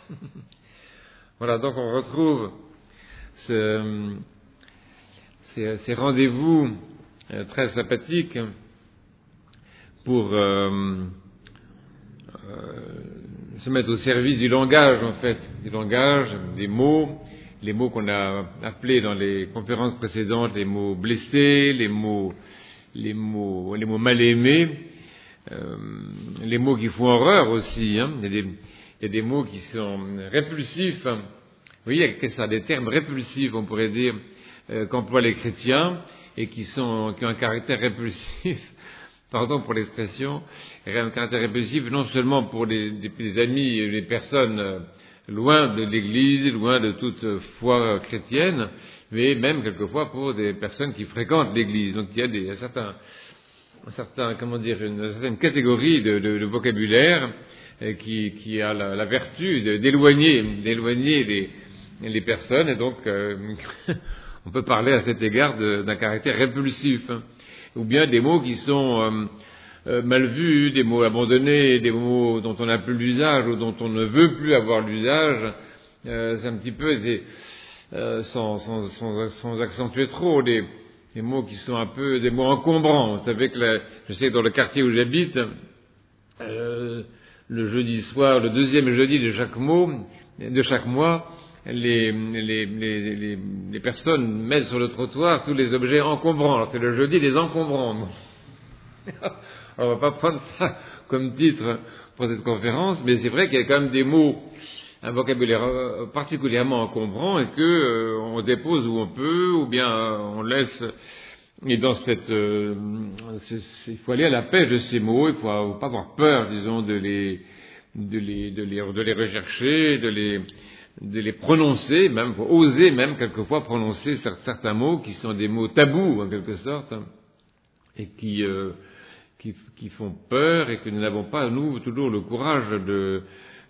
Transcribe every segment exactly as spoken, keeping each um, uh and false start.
Voilà, donc on retrouve ce, ces, ces rendez-vous euh, très sympathiques pour euh, euh, se mettre au service du langage, en fait, du langage, des mots, les mots qu'on a appelés dans les conférences précédentes, les mots blessés, les mots, les mots, les mots mal aimés, euh, les mots qui font horreur aussi. Hein. Il y a des, il y a des mots qui sont répulsifs. Vous voyez, il y a ça, des termes répulsifs, on pourrait dire, euh, qu'emploient les chrétiens et qui sont, qui ont un caractère répulsif. Pardon pour l'expression, un caractère répulsif non seulement pour les, les, les amis, les personnes loin de l'Église, loin de toute foi chrétienne, mais même quelquefois pour des personnes qui fréquentent l'Église. Donc il y a des, un certain, un certain, comment dire, une certaine catégorie de, de, de vocabulaire euh, qui, qui a la, la vertu de, d'éloigner, d'éloigner les, les personnes, et donc euh, on peut parler à cet égard de, d'un caractère répulsif. Hein. Ou bien des mots qui sont euh, euh, mal vus, des mots abandonnés, des mots dont on n'a plus l'usage ou dont on ne veut plus avoir l'usage. Euh, c'est un petit peu des, euh, sans, sans, sans, sans accentuer trop, des, des mots qui sont un peu des mots encombrants. Vous savez que la, je sais que dans le quartier où j'habite, euh, le jeudi soir, le deuxième jeudi de chaque mois, de chaque mois, Les, les, les, les, les personnes mettent sur le trottoir tous les objets encombrants, alors que le jeudi, les encombrants. Alors, on ne va pas prendre ça comme titre pour cette conférence, mais c'est vrai qu'il y a quand même des mots, un vocabulaire particulièrement encombrant, et que euh, on dépose où on peut, ou bien euh, on laisse. Et dans cette, euh, il faut aller à la pêche de ces mots, il ne faut pas avoir peur, disons, de les, de les, de les, de les rechercher, de les de les prononcer, même pour oser même quelquefois prononcer certains mots qui sont des mots tabous en quelque sorte, et qui, euh, qui, qui font peur et que nous n'avons pas, nous, toujours le courage de,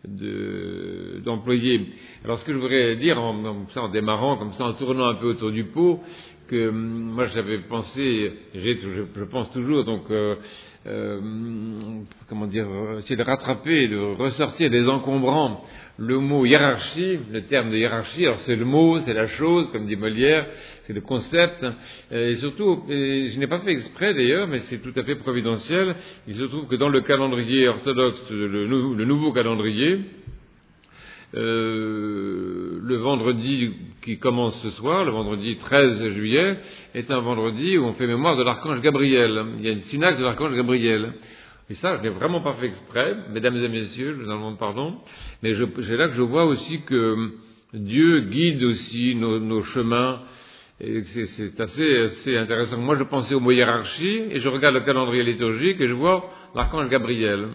de, d'employer. Alors ce que je voudrais dire en, en, en démarrant, comme ça, en tournant un peu autour du pot, que moi j'avais pensé, j'ai, je, je pense toujours, donc euh, euh, comment dire, essayer de rattraper, de ressortir des encombrants le mot hiérarchie, le terme de hiérarchie. Alors c'est le mot, c'est la chose, comme dit Molière, c'est le concept, et surtout, et je n'ai pas fait exprès d'ailleurs, mais c'est tout à fait providentiel, il se trouve que dans le calendrier orthodoxe, le, le nouveau calendrier, Euh, le vendredi qui commence ce soir, le vendredi treize juillet, est un vendredi où on fait mémoire de l'archange Gabriel. Il y a une synaxe de l'archange Gabriel. Et ça, je n'ai vraiment pas fait exprès, mesdames et messieurs, je vous en demande pardon, mais je, c'est là que je vois aussi que Dieu guide aussi nos, nos chemins, et c'est, c'est assez, assez intéressant. Moi, je pensais au mot hiérarchie, et je regarde le calendrier liturgique, et je vois l'archange Gabriel.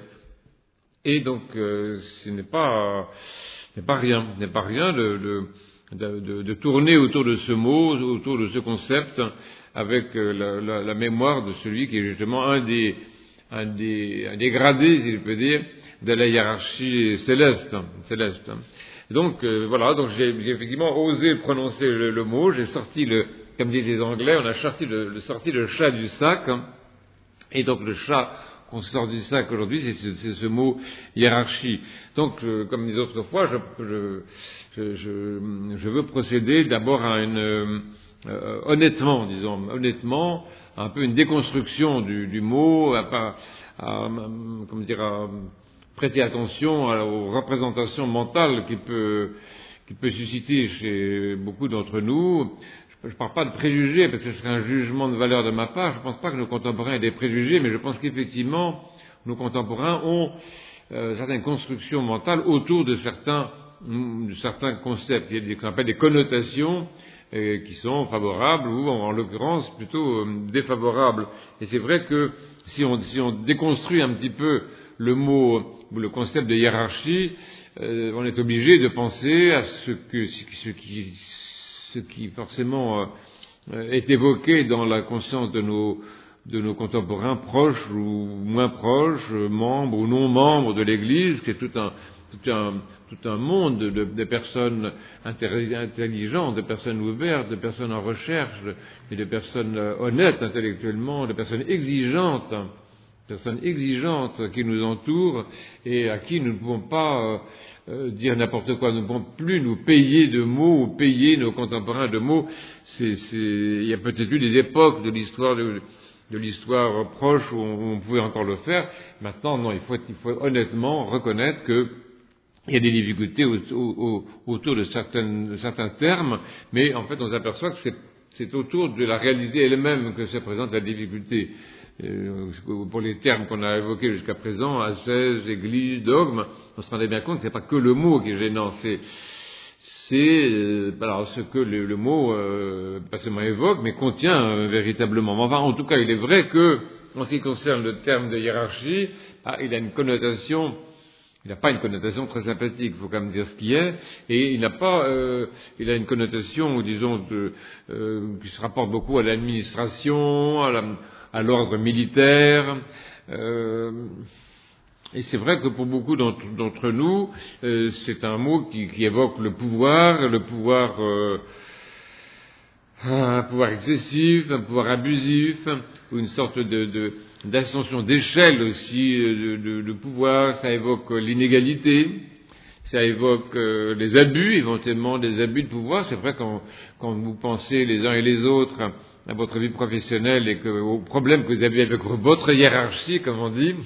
Et donc, euh, ce n'est pas... Ce n'est pas rien, ce n'est pas rien de, de, de, de tourner autour de ce mot, autour de ce concept, avec la, la, la mémoire de celui qui est justement un des, un des, un des gradés, si je peux dire, de la hiérarchie céleste. céleste. Donc euh, voilà, donc j'ai, j'ai effectivement osé prononcer le, le mot, j'ai sorti le, comme disent les Anglais, on a sorti le, le, sorti le chat du sac, et donc le chat qu'on sort du sac aujourd'hui, c'est ce, c'est ce mot hiérarchie. Donc, je, comme les autres fois, je, je, je, je, je veux procéder d'abord à une, euh, honnêtement, disons, honnêtement, un peu une déconstruction du, du mot, à, à, à, comment dire, à prêter attention à, aux représentations mentales qu'il peut, qu'il peut susciter chez beaucoup d'entre nous. Je ne parle pas de préjugés, parce que ce serait un jugement de valeur de ma part. Je ne pense pas que nos contemporains aient des préjugés, mais je pense qu'effectivement, nos contemporains ont euh, certaines constructions mentales autour de certains, de certains concepts. Il y a ce qu'on appelle des connotations euh, qui sont favorables ou, en, en l'occurrence, plutôt euh, défavorables. Et c'est vrai que si on, si on déconstruit un petit peu le mot ou le concept de hiérarchie, euh, on est obligé de penser à ce que ce qui ce qui forcément euh, est évoqué dans la conscience de nos, de nos contemporains proches ou moins proches, membres ou non membres de l'Église, qui est tout un, tout un, tout un monde de, de personnes intelligentes, de personnes ouvertes, de personnes en recherche, et de personnes honnêtes intellectuellement, de personnes exigeantes personnes exigeantes qui nous entourent et à qui nous ne pouvons pas euh, euh, dire n'importe quoi. Nous ne pouvons plus nous payer de mots ou payer nos contemporains de mots. C'est, c'est... Il y a peut-être eu des époques de l'histoire de, de l'histoire proche où on, on pouvait encore le faire. Maintenant, non, il faut, il faut honnêtement reconnaître que il y a des difficultés au, au, autour de, certaines, de certains termes, mais en fait on s'aperçoit que c'est, c'est autour de la réalité elle-même que se présente la difficulté. Euh, pour les termes qu'on a évoqués jusqu'à présent, ascèse, église, dogme, on se rendait bien compte que c'est pas que le mot qui est gênant, c'est, c'est euh, alors ce que le, le mot euh, pas seulement évoque, mais contient euh, véritablement. Enfin, en tout cas, il est vrai que, en ce qui concerne le terme de hiérarchie, ah, il a une connotation. Il n'a pas une connotation très sympathique, il faut quand même dire ce qui est, et il n'a pas, euh, il a une connotation, disons, de, euh, qui se rapporte beaucoup à l'administration, à, la, à l'ordre militaire. Euh, et c'est vrai que pour beaucoup d'entre, d'entre nous, euh, c'est un mot qui, qui évoque le pouvoir, le pouvoir, euh, un pouvoir excessif, un pouvoir abusif, ou une sorte de, de d'ascension d'échelle aussi de, de, de pouvoir, ça évoque l'inégalité, ça évoque euh, les abus, éventuellement des abus de pouvoir. C'est vrai quand, quand vous pensez les uns et les autres à votre vie professionnelle et que, aux problèmes que vous avez avec votre hiérarchie, comme on dit,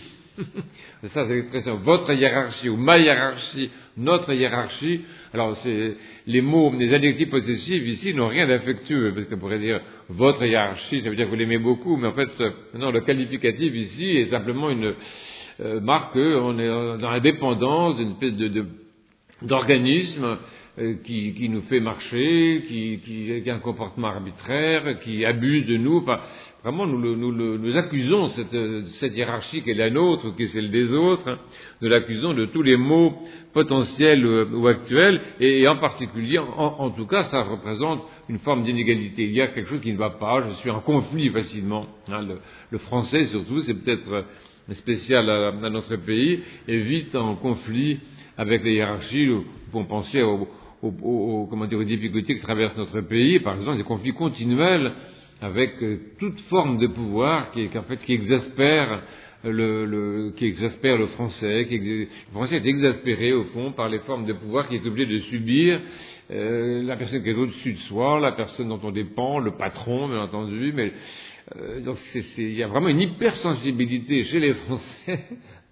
ça c'est l'expression, votre hiérarchie ou ma hiérarchie, notre hiérarchie. Alors c'est, les mots, les adjectifs possessifs ici n'ont rien d'affectueux, parce qu'on pourrait dire votre hiérarchie, ça veut dire que vous l'aimez beaucoup, mais en fait, non, le qualificatif ici est simplement une euh, marque qu'on est dans la dépendance d'une espèce de, de, d'organisme euh, qui, qui nous fait marcher, qui, qui, qui a un comportement arbitraire, qui abuse de nous. Enfin, vraiment, nous, nous, nous, nous accusons cette, cette hiérarchie qui est la nôtre, qui est celle des autres, hein, nous l'accusons de tous les maux potentiels ou actuels, et, et en particulier, en, en tout cas, ça représente une forme d'inégalité. Il y a quelque chose qui ne va pas, je suis en conflit facilement. Hein, le, le français, surtout, c'est peut-être spécial à, à notre pays, est vite en conflit avec les hiérarchies. On penser aux, aux, aux, comment dire, aux difficultés que traverse notre pays, par exemple, des conflits continuels avec euh, toute forme de pouvoir qui, qui en fait qui exaspère le, le qui exaspère le français, qui le français est exaspéré au fond par les formes de pouvoir qu'il est obligé de subir, euh, la personne qui est au-dessus de soi, la personne dont on dépend, le patron bien entendu, mais euh, donc c'est, c'est, il y a vraiment une hypersensibilité chez les Français.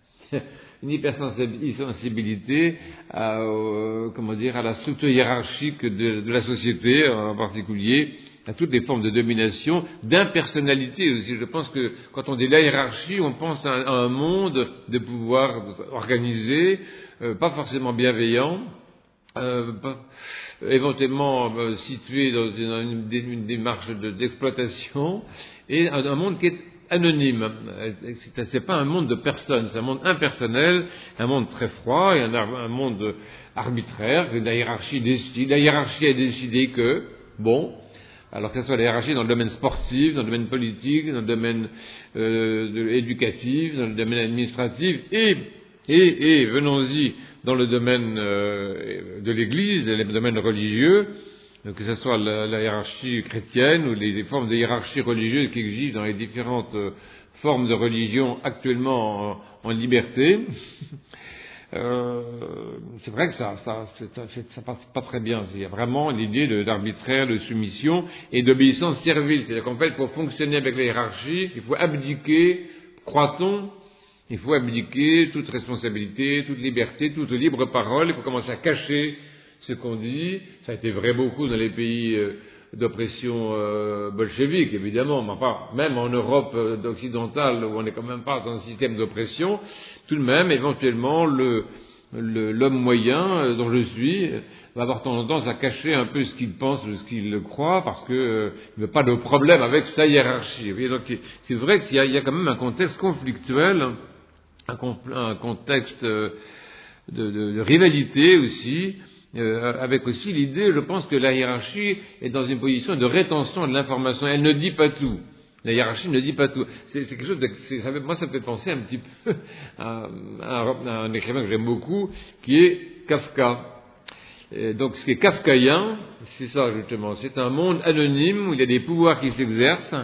Une hypersensibilité à, euh, comment dire, à la structure hiérarchique de, de la société, en particulier, à toutes les formes de domination, d'impersonnalité aussi. Je pense que quand on dit la hiérarchie, on pense à un, à un monde de pouvoir organisé, euh, pas forcément bienveillant, euh, pas, éventuellement euh, situé dans une, une, une démarche de, d'exploitation, et un, un monde qui est anonyme. C'est, c'est pas un monde de personnes, c'est un monde impersonnel, un monde très froid, et un, un monde arbitraire. La hiérarchie décide, la hiérarchie a décidé que, bon, alors que ce soit la hiérarchie dans le domaine sportif, dans le domaine politique, dans le domaine euh, de, éducatif, dans le domaine administratif, et, et, et venons-y dans le domaine euh, de l'Église, le domaine religieux, que ce soit la, la hiérarchie chrétienne ou les, les formes de hiérarchie religieuse qui existent dans les différentes euh, formes de religion actuellement en, en liberté. Euh, c'est vrai que ça, ça, ça, ça passe pas très bien. Il y a vraiment l'idée de, d'arbitraire, de soumission et d'obéissance servile. C'est-à-dire qu'en fait, pour fonctionner avec la hiérarchie, il faut abdiquer, croit-on, il faut abdiquer toute responsabilité, toute liberté, toute libre parole. Il faut commencer à cacher ce qu'on dit. Ça a été vrai beaucoup dans les pays euh, d'oppression euh, bolchevique, évidemment, mais enfin, même en Europe euh, occidentale, où on n'est quand même pas dans un système d'oppression, tout de même, éventuellement, le, le, l'homme moyen, euh, dont je suis, va avoir tendance à cacher un peu ce qu'il pense ou ce qu'il croit, parce qu'il euh, ne veut pas de problème avec sa hiérarchie. Et donc, c'est vrai qu'il y a, il y a quand même un contexte conflictuel, un, un contexte euh, de, de, de rivalité aussi, Euh, avec aussi l'idée, je pense, que la hiérarchie est dans une position de rétention de l'information. Elle ne dit pas tout. La hiérarchie ne dit pas tout. C'est, c'est quelque chose de, c'est, ça fait, moi, ça me fait penser un petit peu à, à, à un écrivain que j'aime beaucoup, qui est Kafka. Et donc, ce qui est kafkaïen, c'est ça justement. C'est un monde anonyme où il y a des pouvoirs qui s'exercent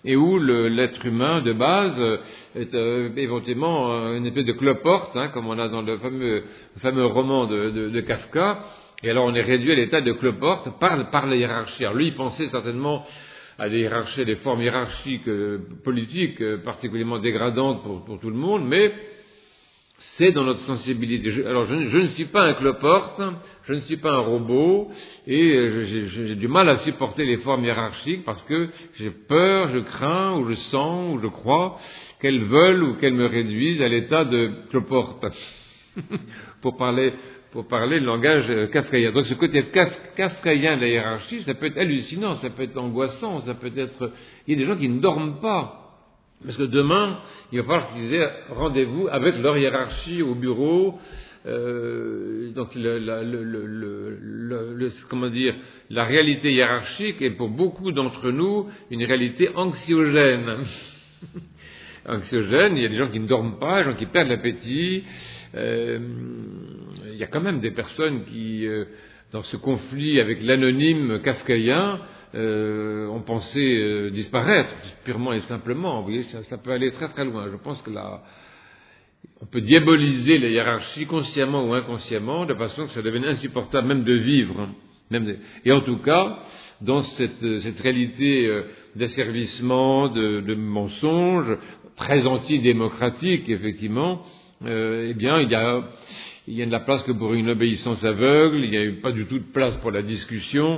et où le, l'être humain de base est euh, éventuellement une espèce de cloporte, hein, comme on a dans le fameux, le fameux roman de, de, de Kafka, et alors on est réduit à l'état de cloporte par, par la hiérarchie. Alors lui, il pensait certainement à des hiérarchies, des formes hiérarchiques euh, politiques euh, particulièrement dégradantes pour, pour tout le monde, mais c'est dans notre sensibilité. Je, alors, je, je ne suis pas un cloporte, je ne suis pas un robot, et j'ai, j'ai du mal à supporter les formes hiérarchiques parce que j'ai peur, je crains, ou je sens, ou je crois qu'elles veulent ou qu'elles me réduisent à l'état de cloporte. pour parler, pour parler le langage kafkaïen. Donc, ce côté kaf, kafkaïen de la hiérarchie, ça peut être hallucinant, ça peut être angoissant, ça peut être. Il y a des gens qui ne dorment pas. Parce que demain, il va falloir qu'ils aient rendez-vous avec leur hiérarchie au bureau. Euh, donc, le, la, le, le, le, le, comment dire, la réalité hiérarchique est pour beaucoup d'entre nous une réalité anxiogène. Anxiogène, il y a des gens qui ne dorment pas, des gens qui perdent l'appétit. Euh, il y a quand même des personnes qui, euh, dans ce conflit avec l'anonyme kafkaïen, Euh, ont pensé euh, disparaître, purement et simplement. Vous voyez, ça, ça peut aller très très loin. Je pense que là, on peut diaboliser les hiérarchies consciemment ou inconsciemment, de façon que ça devienne insupportable même de vivre. Hein, même de... Et en tout cas, dans cette, cette réalité euh, d'asservissement, de, de mensonge, très antidémocratique, effectivement, euh, eh bien, il y a, il y a de la place que pour une obéissance aveugle, il n'y a pas du tout de place pour la discussion.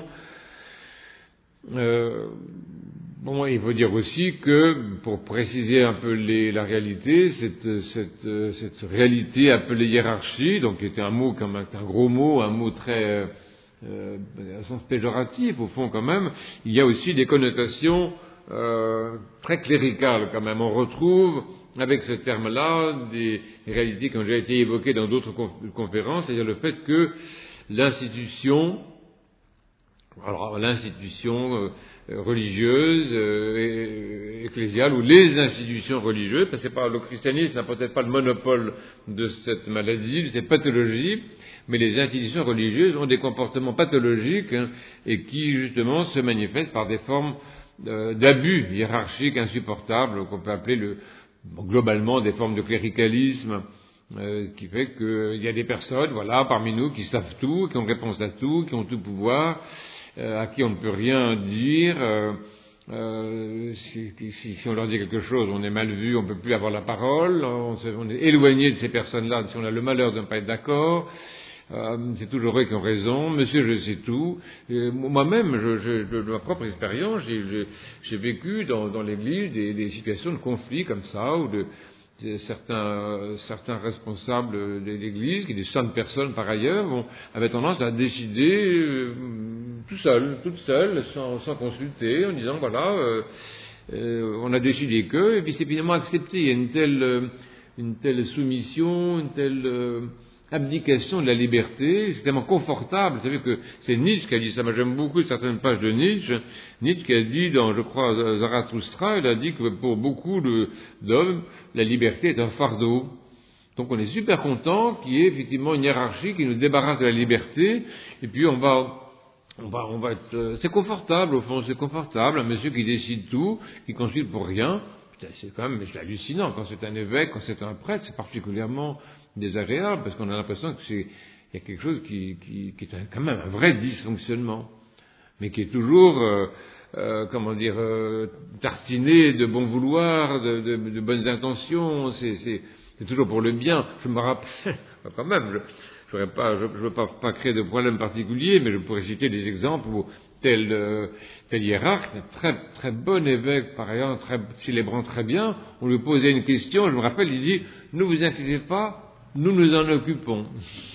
Euh, bon, il faut dire aussi que, pour préciser un peu les, la réalité, cette, cette, cette réalité appelée hiérarchie, donc qui était un mot comme un, un gros mot, un mot très, euh, à sens péjoratif au fond quand même, il y a aussi des connotations euh, très cléricales quand même. On retrouve avec ce terme-là des réalités qui ont déjà été évoquées dans d'autres conférences, c'est-à-dire le fait que l'institution Alors, l'institution euh, religieuse, euh, ecclésiale, ou les institutions religieuses, parce que par, le christianisme n'a peut-être pas le monopole de cette maladie, de cette pathologie, mais les institutions religieuses ont des comportements pathologiques, hein, et qui, justement, se manifestent par des formes euh, d'abus hiérarchiques insupportables, qu'on peut appeler le, bon, globalement des formes de cléricalisme, euh, qui fait qu'il y a des personnes, voilà, parmi nous, qui savent tout, qui ont réponse à tout, qui ont tout pouvoir, Euh, à qui on ne peut rien dire, euh, euh, si, si, si on leur dit quelque chose, on est mal vu, on ne peut plus avoir la parole, on, se, on est éloigné de ces personnes-là si on a le malheur de ne pas être d'accord, euh, c'est toujours eux qui ont raison, monsieur je sais tout. Et moi-même, je, je, de ma propre expérience, j'ai, j'ai, j'ai vécu dans, dans l'Église des, des situations de conflit comme ça, ou de Certains, certains responsables de l'Église, qui des centaines de personnes par ailleurs, vont, avaient tendance à décider euh, tout seul, toute seule, sans, sans consulter, en disant voilà, euh, euh, on a décidé que, et puis c'est finalement accepté. Il y a une telle, euh, une telle soumission, une telle euh, abdication de la liberté, c'est tellement confortable. Vous savez que c'est Nietzsche qui a dit ça. Moi, j'aime beaucoup certaines pages de Nietzsche. Nietzsche qui a dit, dans, je crois, Zarathustra, il a dit que pour beaucoup de, d'hommes, la liberté est un fardeau. Donc on est super content qu'il y ait effectivement une hiérarchie qui nous débarrasse de la liberté, et puis on va, on va, on va être, euh, c'est confortable au fond, c'est confortable, un monsieur qui décide tout, qui consulte pour rien. C'est quand même, mais c'est hallucinant. Quand c'est un évêque, quand c'est un prêtre, c'est particulièrement désagréable, parce qu'on a l'impression que c'est, il y a quelque chose qui, qui, qui est un, quand même un vrai dysfonctionnement, mais qui est toujours, euh, euh, comment dire, euh, tartiné de bon vouloir, de, de, de bonnes intentions. C'est, c'est, c'est toujours pour le bien. Je me rappelle, quand même, je, je ne pas, je, je veux pas, pas créer de problème particulier, mais je pourrais citer des exemples où tel, euh, tel hiérarque, très, très bon évêque, par ailleurs, très, célébrant très bien, on lui posait une question, je me rappelle, il dit, ne vous inquiétez pas, nous nous en occupons.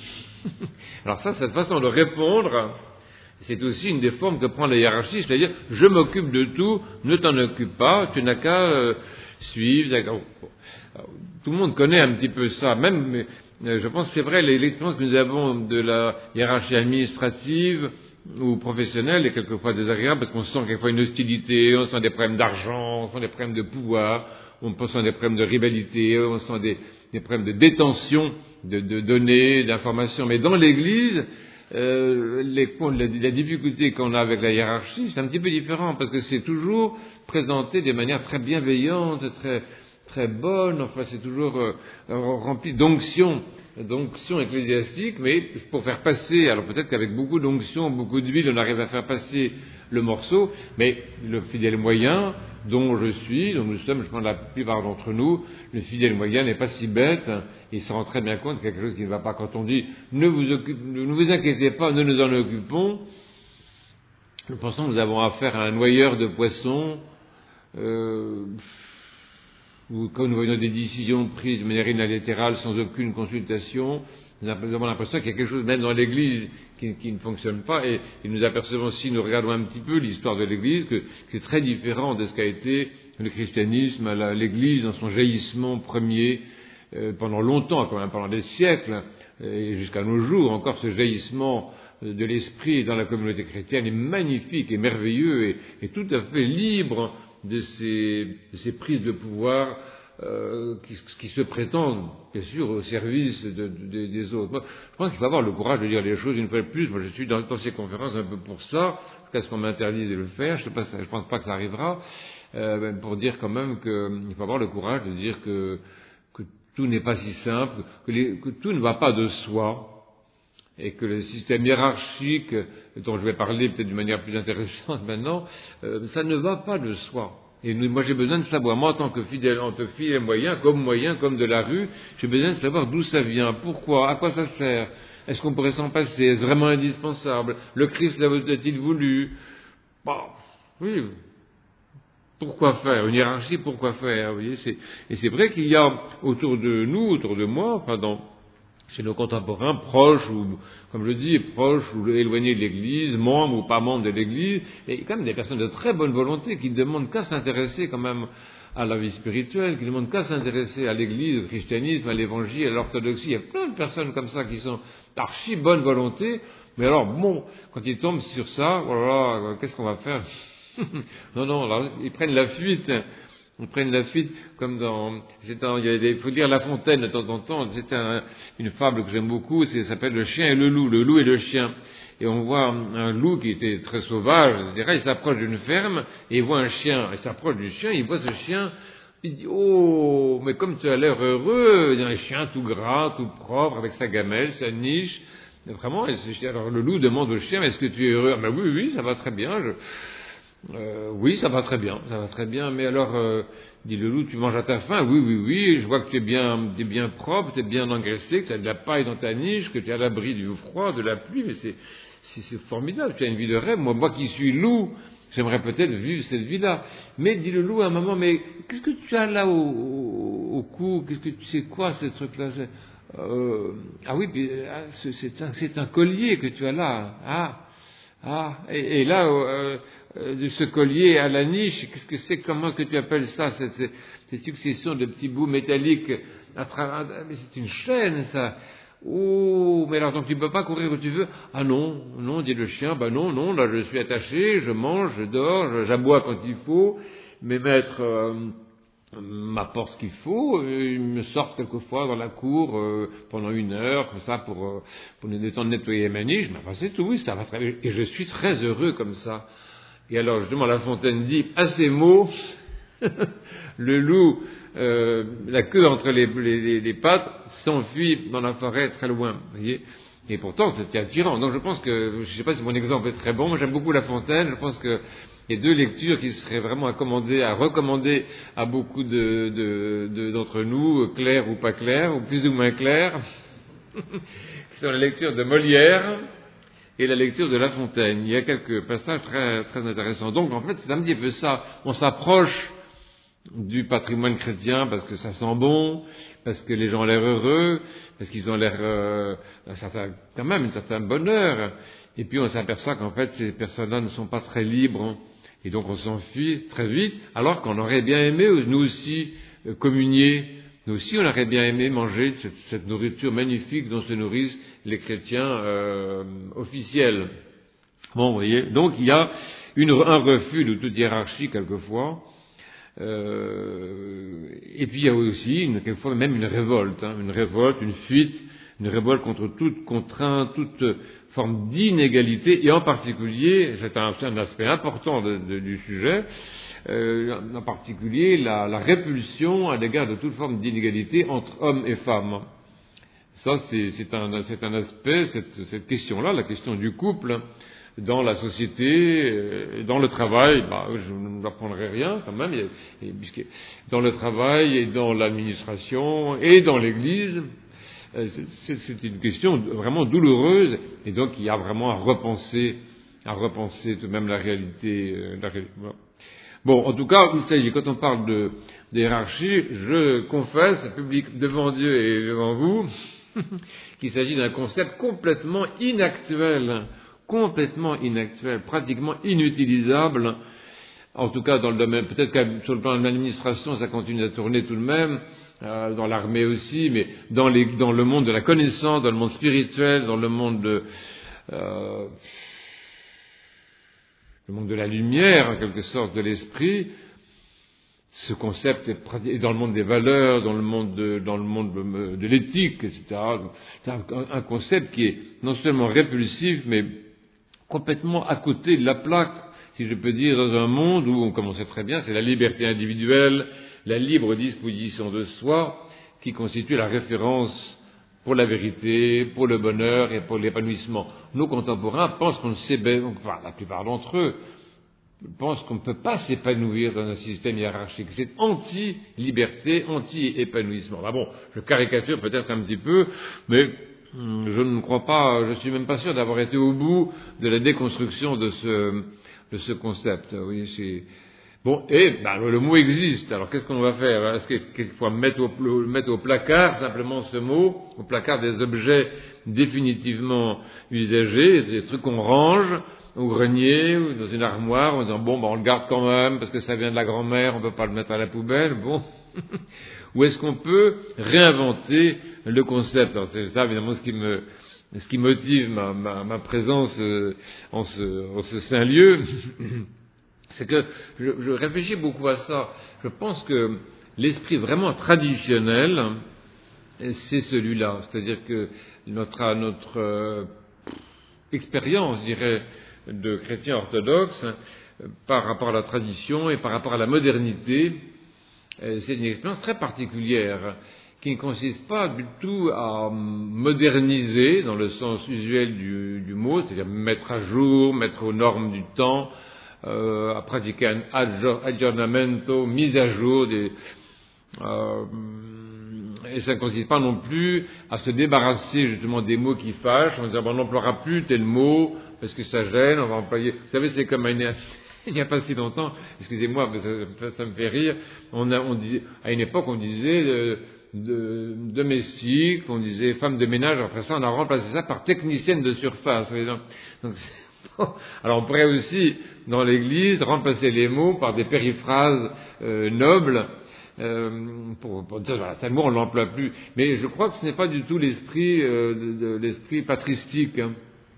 Alors ça, cette façon de répondre, c'est aussi une des formes que prend la hiérarchie, c'est-à-dire, je m'occupe de tout, ne t'en occupe pas, tu n'as qu'à euh, suivre. D'accord. Tout le monde connaît un petit peu ça, même, mais, euh, je pense que c'est vrai, l'expérience que nous avons de la hiérarchie administrative ou professionnelle est quelquefois désagréable, parce qu'on sent quelquefois une hostilité, on sent des problèmes d'argent, on sent des problèmes de pouvoir, on sent des problèmes de rivalité, on sent des, des problèmes de détention de, de données, d'informations. Mais dans l'Église, euh, les, la, la difficulté qu'on a avec la hiérarchie, c'est un petit peu différent, parce que c'est toujours présenté de manière très bienveillante, très, très bonne, enfin c'est toujours euh, rempli d'onction, d'onction ecclésiastique, mais pour faire passer, alors peut-être qu'avec beaucoup d'onction, beaucoup d'huile, on arrive à faire passer le morceau, mais le fidèle moyen dont je suis, dont nous sommes, je pense la plupart d'entre nous, le fidèle moyen n'est pas si bête, il se rend très bien compte qu'il y a quelque chose qui ne va pas. Quand on dit ne vous, occupe, ne vous inquiétez pas, nous nous en occupons, nous pensons que nous avons affaire à un noyeur de poissons, euh, ou quand nous voyons des décisions prises de manière unilatérale sans aucune consultation, nous avons l'impression qu'il y a quelque chose même dans l'Église qui, qui ne fonctionne pas, et, et nous apercevons, si nous regardons un petit peu l'histoire de l'Église, que, que c'est très différent de ce qu'a été le christianisme, la, l'Église dans son jaillissement premier, euh, pendant longtemps, quand même, pendant des siècles, et jusqu'à nos jours, encore ce jaillissement de l'esprit dans la communauté chrétienne est magnifique et merveilleux, et, et tout à fait libre de ces, de ces prises de pouvoir Euh, qui, qui se prétendent, bien sûr, au service de, de, des autres. Moi, je pense qu'il faut avoir le courage de dire les choses une fois de plus. Moi, je suis dans, dans ces conférences un peu pour ça, jusqu'à ce qu'on m'interdise de le faire. Je ne pense pas que ça arrivera, euh, pour dire quand même qu'il faut avoir le courage de dire que, que tout n'est pas si simple, que, les, que tout ne va pas de soi, et que le système hiérarchique, dont je vais parler peut-être d'une manière plus intéressante maintenant, euh, ça ne va pas de soi. Et nous, moi, j'ai besoin de savoir, moi, en tant que fidèle, en tant que fidèle moyen, comme moyen, comme de la rue, j'ai besoin de savoir d'où ça vient, pourquoi, à quoi ça sert, est-ce qu'on pourrait s'en passer, est-ce vraiment indispensable, le Christ l'a-t-il voulu? Bon, oui, pourquoi faire? Une hiérarchie, pourquoi faire? Vous voyez, c'est, et c'est vrai qu'il y a autour de nous, autour de moi, enfin, dans, chez nos contemporains, proches ou, comme je dis, proches ou éloignés de l'Église, membres ou pas membres de l'Église, et quand même des personnes de très bonne volonté qui ne demandent qu'à s'intéresser quand même à la vie spirituelle, qui ne demandent qu'à s'intéresser à l'Église, au christianisme, à l'Évangile, à l'orthodoxie. Il y a plein de personnes comme ça qui sont d'archi bonne volonté, mais alors bon, quand ils tombent sur ça, voilà, qu'est-ce qu'on va faire? Non, non, là, ils prennent la fuite. Ils prennent la fuite comme dans... C'est un, il y a des, faut lire La Fontaine de temps en temps. C'est un, une fable que j'aime beaucoup. C'est, ça s'appelle Le chien et le loup. Le loup et le chien. Et on voit un, un loup qui était très sauvage, et cetera. Il s'approche d'une ferme et il voit un chien. Il s'approche du chien. Il voit ce chien. Il dit: oh, mais comme tu as l'air heureux. Il y a un chien tout gras, tout propre, avec sa gamelle, sa niche. Et vraiment. Et ce chien, alors le loup demande au chien: est-ce que tu es heureux? Ah, ben oui, oui, ça va très bien. Je, Euh, oui, ça va très bien, ça va très bien, mais alors, euh, dit le loup, tu manges à ta faim? Oui, oui, oui, je vois que tu es bien, tu es bien propre, tu es bien engraissé, que tu as de la paille dans ta niche, que tu es à l'abri du froid, de la pluie, mais c'est, c'est, c'est formidable, tu as une vie de rêve. Moi, moi qui suis loup, j'aimerais peut-être vivre cette vie-là. Mais, dit le loup à un moment, mais qu'est-ce que tu as là au, au, au cou? Qu'est-ce que tu sais quoi, ce truc-là? euh, Ah oui, puis, ah, c'est, c'est, un, c'est un collier que tu as là. Ah, ah, et, et là, euh, de ce collier à la niche, qu'est-ce que c'est, comment que tu appelles ça, cette, cette succession de petits bouts métalliques à travers, mais c'est une chaîne, ça. Oh, mais alors donc tu ne peux pas courir où tu veux? Ah non, non, dit le chien, bah non, non, là je suis attaché, je mange, je dors, j'aboie quand il faut, mes maîtres euh, m'apportent ce qu'il faut, ils me sortent quelquefois dans la cour euh, pendant une heure, comme ça, pour, euh, pour le temps de nettoyer ma niche, mais enfin, c'est tout, oui, ça va très bien, et je suis très heureux comme ça. Et alors, justement, La Fontaine dit, à ces mots, le loup, euh, la queue entre les, les, les pattes, s'enfuit dans la forêt très loin. Vous voyez? Et pourtant, c'était attirant. Donc, je pense que, je ne sais pas si mon exemple est très bon, moi j'aime beaucoup La Fontaine. Je pense que il y a deux lectures qui seraient vraiment à, commander, à recommander à beaucoup de, de, de, d'entre nous, claires ou pas claires, ou plus ou moins claires, qui sont la lecture de Molière et la lecture de La Fontaine. Il y a quelques passages très, très intéressants. Donc, en fait, c'est un petit peu ça. On s'approche du patrimoine chrétien parce que ça sent bon, parce que les gens ont l'air heureux, parce qu'ils ont l'air euh, un certain, quand même un certain bonheur. Et puis, on s'aperçoit qu'en fait, ces personnes-là ne sont pas très libres. Et donc, on s'enfuit très vite, alors qu'on aurait bien aimé, nous aussi, communier. Nous aussi, on aurait bien aimé manger cette, cette nourriture magnifique dont se nourrissent les chrétiens euh, officiels. Bon, vous voyez, donc il y a une, un refus de toute hiérarchie quelquefois, euh, et puis il y a aussi une, quelquefois même une révolte, hein, une révolte, une fuite une révolte contre toute contrainte, toute forme d'inégalité, et en particulier, c'est un, c'est un aspect important de, de, du sujet, euh, en particulier la, la répulsion à l'égard de toute forme d'inégalité entre hommes et femmes. Ça, c'est, c'est, un, c'est un aspect, cette, cette question-là, la question du couple, dans la société, dans le travail, bah, je ne vous apprendrai rien quand même, et, et, puisque dans le travail et dans l'administration et dans l'Église, c'est, c'est une question vraiment douloureuse, et donc il y a vraiment à repenser, à repenser tout de même la réalité. La réalité. Bon, en tout cas, il s'agit, quand on parle de, de hiérarchie, je confesse, public devant Dieu et devant vous, qu'il s'agit d'un concept complètement inactuel. complètement inactuel, pratiquement inutilisable, en tout cas dans le domaine, peut-être que sur le plan de l'administration ça continue à tourner tout de même, euh, dans l'armée aussi, mais dans, les, dans le monde de la connaissance, dans le monde spirituel, dans le monde de, euh, le monde de la lumière, en quelque sorte, de l'esprit, ce concept est pratiqué dans le monde des valeurs, dans le monde de, dans le monde de, de l'éthique, et cetera. C'est un, un concept qui est non seulement répulsif, mais complètement à côté de la plaque, si je peux dire, dans un monde où, on commençait très bien, c'est la liberté individuelle, la libre disposition de soi, qui constitue la référence pour la vérité, pour le bonheur et pour l'épanouissement. Nos contemporains pensent qu'on ne sait, enfin, la plupart d'entre eux, pensent qu'on ne peut pas s'épanouir dans un système hiérarchique. C'est anti-liberté, anti-épanouissement. Ah bon, je caricature peut-être un petit peu, mais je ne crois pas, je suis même pas sûr d'avoir été au bout de la déconstruction de ce, de ce concept. Oui, c'est bon. Et ben, le mot existe. Alors qu'est-ce qu'on va faire? Est-ce qu'il faut mettre au, mettre au placard simplement ce mot, au placard des objets définitivement usagés, des trucs qu'on range au grenier ou dans une armoire, en disant bon, ben, on le garde quand même parce que ça vient de la grand-mère, on ne peut pas le mettre à la poubelle. Bon. Ou est-ce qu'on peut réinventer le concept? Alors c'est ça évidemment ce qui me, ce qui motive ma, ma, ma présence euh, en ce, en ce saint lieu, c'est que je, je réfléchis beaucoup à ça. Je pense que l'esprit vraiment traditionnel, c'est celui-là, c'est-à-dire que notre, notre euh, expérience, je dirais, de chrétiens orthodoxes par rapport à la tradition et par rapport à la modernité, c'est une expérience très particulière qui ne consiste pas du tout à moderniser dans le sens usuel du, du mot, c'est-à-dire mettre à jour, mettre aux normes du temps, euh, à pratiquer un aggiornamento, mise à jour des, euh, et ça ne consiste pas non plus à se débarrasser justement des mots qui fâchent, en disant bon, on n'emploiera plus tel mot parce que ça gêne, on va employer. Vous savez, c'est comme une, il n'y a pas si longtemps, excusez-moi, mais ça, ça me fait rire. On a, on disait, à une époque, on disait de, de, domestique, on disait femme de ménage. Après ça, on a remplacé ça par technicienne de surface. Donc, alors, on pourrait aussi, dans l'Église, remplacer les mots par des périphrases euh, nobles. Euh, pour, pour dire voilà, tel mot on ne l'emploie plus, mais je crois que ce n'est pas du tout l'esprit, euh, de, de, l'esprit patristique hein,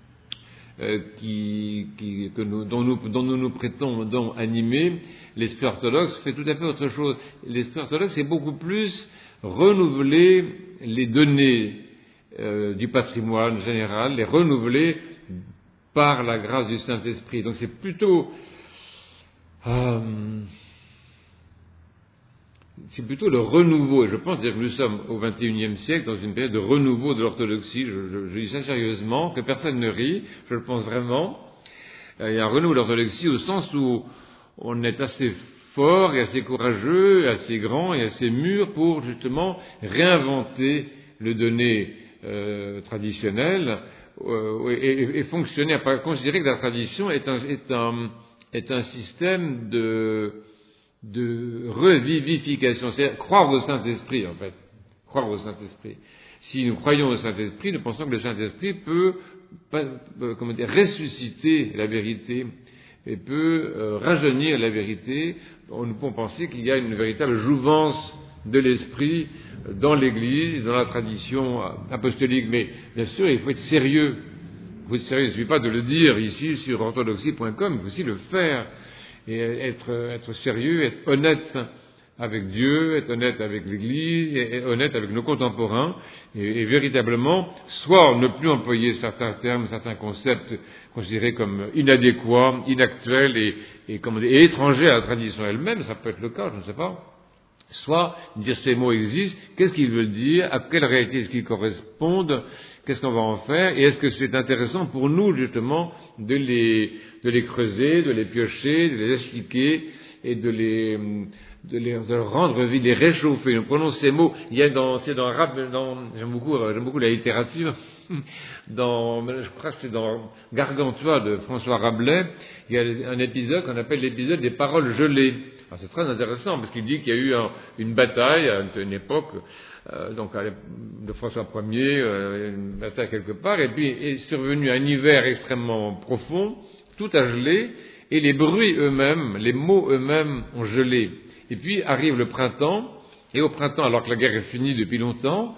euh, qui, qui, que nous, dont, nous, dont nous nous prétendons animer. L'esprit orthodoxe fait tout à fait autre chose. L'esprit orthodoxe c'est beaucoup plus renouveler les données euh, du patrimoine général, les renouveler par la grâce du Saint-Esprit. Donc c'est plutôt euh, c'est plutôt le renouveau, et je pense dire que nous sommes au vingt et unième siècle dans une période de renouveau de l'orthodoxie, je, je, je dis ça sérieusement, que personne ne rit, je le pense vraiment. Euh, il y a un renouveau de l'orthodoxie au sens où on est assez fort et assez courageux, assez grand et assez mûr pour justement réinventer le donné euh, traditionnel euh, et, et, et fonctionner, à pas considérer que la tradition est un, est un, est un système de de revivification, c'est-à-dire croire au Saint-Esprit en fait, croire au Saint-Esprit. Si nous croyons au Saint-Esprit, nous pensons que le Saint-Esprit peut, peut comment dire, ressusciter la vérité et peut euh, rajeunir la vérité. Nous pouvons penser qu'il y a une véritable jouvence de l'Esprit dans l'Église, dans la tradition apostolique, mais bien sûr il faut être sérieux. Il faut être sérieux, il ne suffit pas de le dire ici sur orthodoxie point com, il faut aussi le faire. Et être, être sérieux, être honnête avec Dieu, être honnête avec l'Église, et être honnête avec nos contemporains, et, et véritablement, soit ne plus employer certains termes, certains concepts considérés comme inadéquats, inactuels et, et, comment dire, et étrangers à la tradition elle-même, ça peut être le cas, je ne sais pas, soit dire ces mots existent, qu'est-ce qu'ils veulent dire, à quelle réalité est-ce qu'ils correspondent, qu'est-ce qu'on va en faire, et est-ce que c'est intéressant pour nous, justement, de les, de les creuser, de les piocher, de les expliquer, et de les, de les, de leur rendre vie, de les réchauffer. Nous prenons ces mots, il y a dans, c'est dans, dans j'aime beaucoup, j'aime beaucoup la littérature, dans, je crois que c'est dans Gargantua de François Rabelais, il y a un épisode qu'on appelle l'épisode des paroles gelées. Alors c'est très intéressant parce qu'il dit qu'il y a eu un, une bataille à une époque, euh, donc de François Ier, euh, une bataille quelque part, et puis est survenu un hiver extrêmement profond, tout a gelé, et les bruits eux-mêmes, les mots eux-mêmes ont gelé. Et puis arrive le printemps, et au printemps, alors que la guerre est finie depuis longtemps,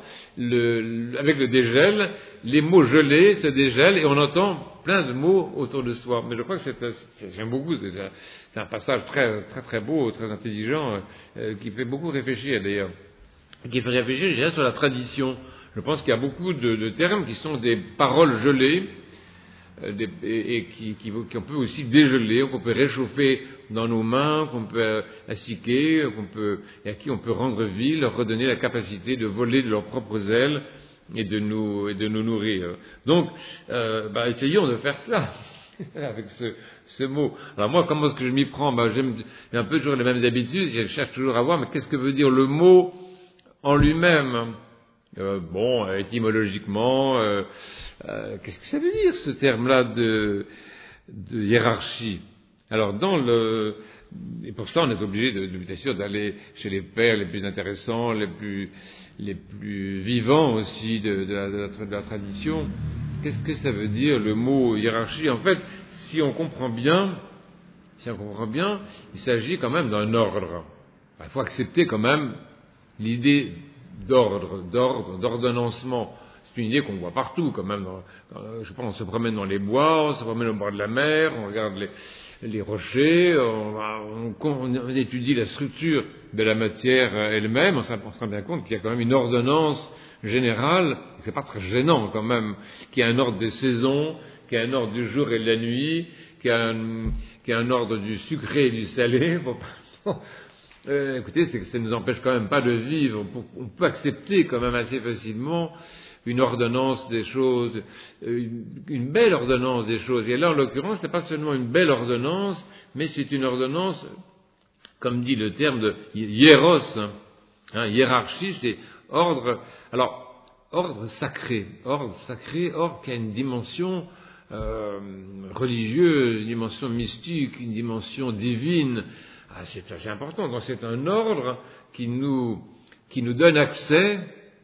le, avec le dégel, les mots gelés se dégèlent et on entend plein de mots autour de soi. Mais je crois que c'est, c'est j'aime beaucoup, c'est un, c'est un passage très très très beau, très intelligent, euh, qui fait beaucoup réfléchir d'ailleurs, qui fait réfléchir, je dirais, sur la tradition. Je pense qu'il y a beaucoup de, de termes qui sont des paroles gelées, euh, des, et, et qui, qui, qu'on peut aussi dégeler, qu'on peut réchauffer dans nos mains, qu'on peut assiquer, qu'on peut, et à qui on peut rendre vie, leur redonner la capacité de voler de leurs propres ailes et de nous, et de nous nourrir. Donc, euh, bah, essayons de faire cela avec ce, ce mot. Alors moi, comment est-ce que je m'y prends? Bah, j'aime, j'ai un peu toujours les mêmes habitudes, je cherche toujours à voir, mais qu'est-ce que veut dire le mot en lui-même? Euh, bon, étymologiquement, euh, euh, qu'est-ce que ça veut dire ce terme-là de, de hiérarchie? Alors, dans le, et pour ça, on est obligé, de, de, bien sûr, d'aller chez les pères les plus intéressants, les plus, les plus vivants aussi de, de, la, de, la, de la tradition. Qu'est-ce que ça veut dire le mot hiérarchie? En fait, si on comprend bien, si on comprend bien, il s'agit quand même d'un ordre. Il faut accepter quand même l'idée d'ordre, d'ordre, d'ordonnancement. C'est une idée qu'on voit partout, quand même. Dans, dans, je pense, on se promène dans les bois, on se promène au bord de la mer, on regarde les, les rochers, on, on, on étudie la structure de la matière elle-même, on se rend bien compte qu'il y a quand même une ordonnance générale, c'est pas très gênant quand même, qu'il y a un ordre des saisons, qu'il y a un ordre du jour et de la nuit, qu'il y a un, qu'il y a un ordre du sucré et du salé. Bon, bon, euh, écoutez, c'est que ça ne nous empêche quand même pas de vivre. On peut, on peut accepter quand même assez facilement une ordonnance des choses, une, une belle ordonnance des choses. Et là, en l'occurrence, c'est pas seulement une belle ordonnance, mais c'est une ordonnance, comme dit le terme de hiéros, hein, hein, hiérarchie, c'est ordre. Alors, ordre sacré, ordre sacré, ordre qui a une dimension euh, religieuse, une dimension mystique, une dimension divine. Ah, c'est assez important. Donc, c'est un ordre qui nous, qui nous donne accès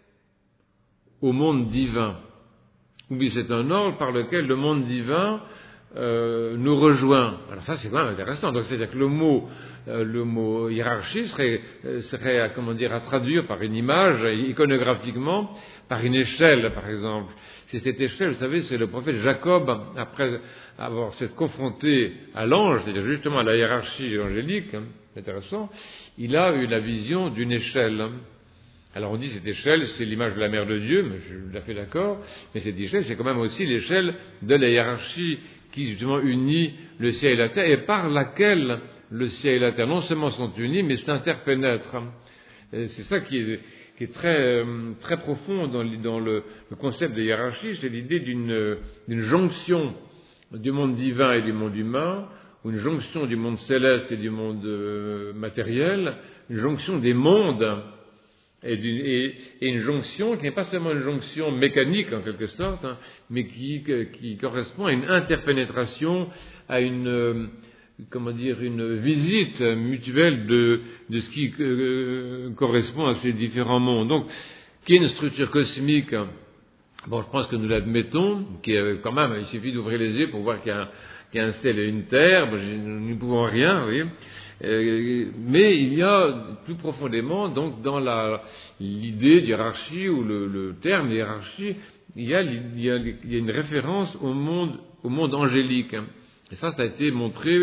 au monde divin. Ou bien c'est un ordre par lequel le monde divin euh, nous rejoint. Alors ça, c'est quand même intéressant. Donc, c'est-à-dire que le mot, euh, le mot hiérarchie serait, serait à, comment dire, à traduire par une image, iconographiquement, par une échelle, par exemple. C'est cette échelle, vous savez, c'est le prophète Jacob, après avoir s'être confronté à l'ange, c'est-à-dire justement à la hiérarchie angélique, hein, intéressant, il a eu la vision d'une échelle. Alors on dit cette échelle, c'est l'image de la mère de Dieu, mais je suis tout à fait d'accord, mais cette échelle, c'est quand même aussi l'échelle de la hiérarchie qui justement unit le ciel et la terre, et par laquelle le ciel et la terre non seulement sont unis, mais s'interpénètrent. Et c'est ça qui est, qui est très, très profond dans, dans le, le concept de hiérarchie, c'est l'idée d'une, d'une jonction du monde divin et du monde humain, ou une jonction du monde céleste et du monde euh, matériel, une jonction des mondes, Et, et, et une jonction qui n'est pas seulement une jonction mécanique en quelque sorte, hein, mais qui, qui correspond à une interpénétration, à une, euh, comment dire, une visite mutuelle de, de ce qui euh, correspond à ces différents mondes. Donc, qui est une structure cosmique, bon, je pense que nous l'admettons, qui est quand même, il suffit d'ouvrir les yeux pour voir qu'il y a un, qu'il y a un ciel et une terre, bon, nous ne pouvons rien, vous voyez. Euh, mais il y a plus profondément, donc, dans la, l'idée d'hiérarchie ou le, le terme hiérarchie, il y, a, il, y a, il y a une référence au monde, au monde angélique. Et ça, ça a été montré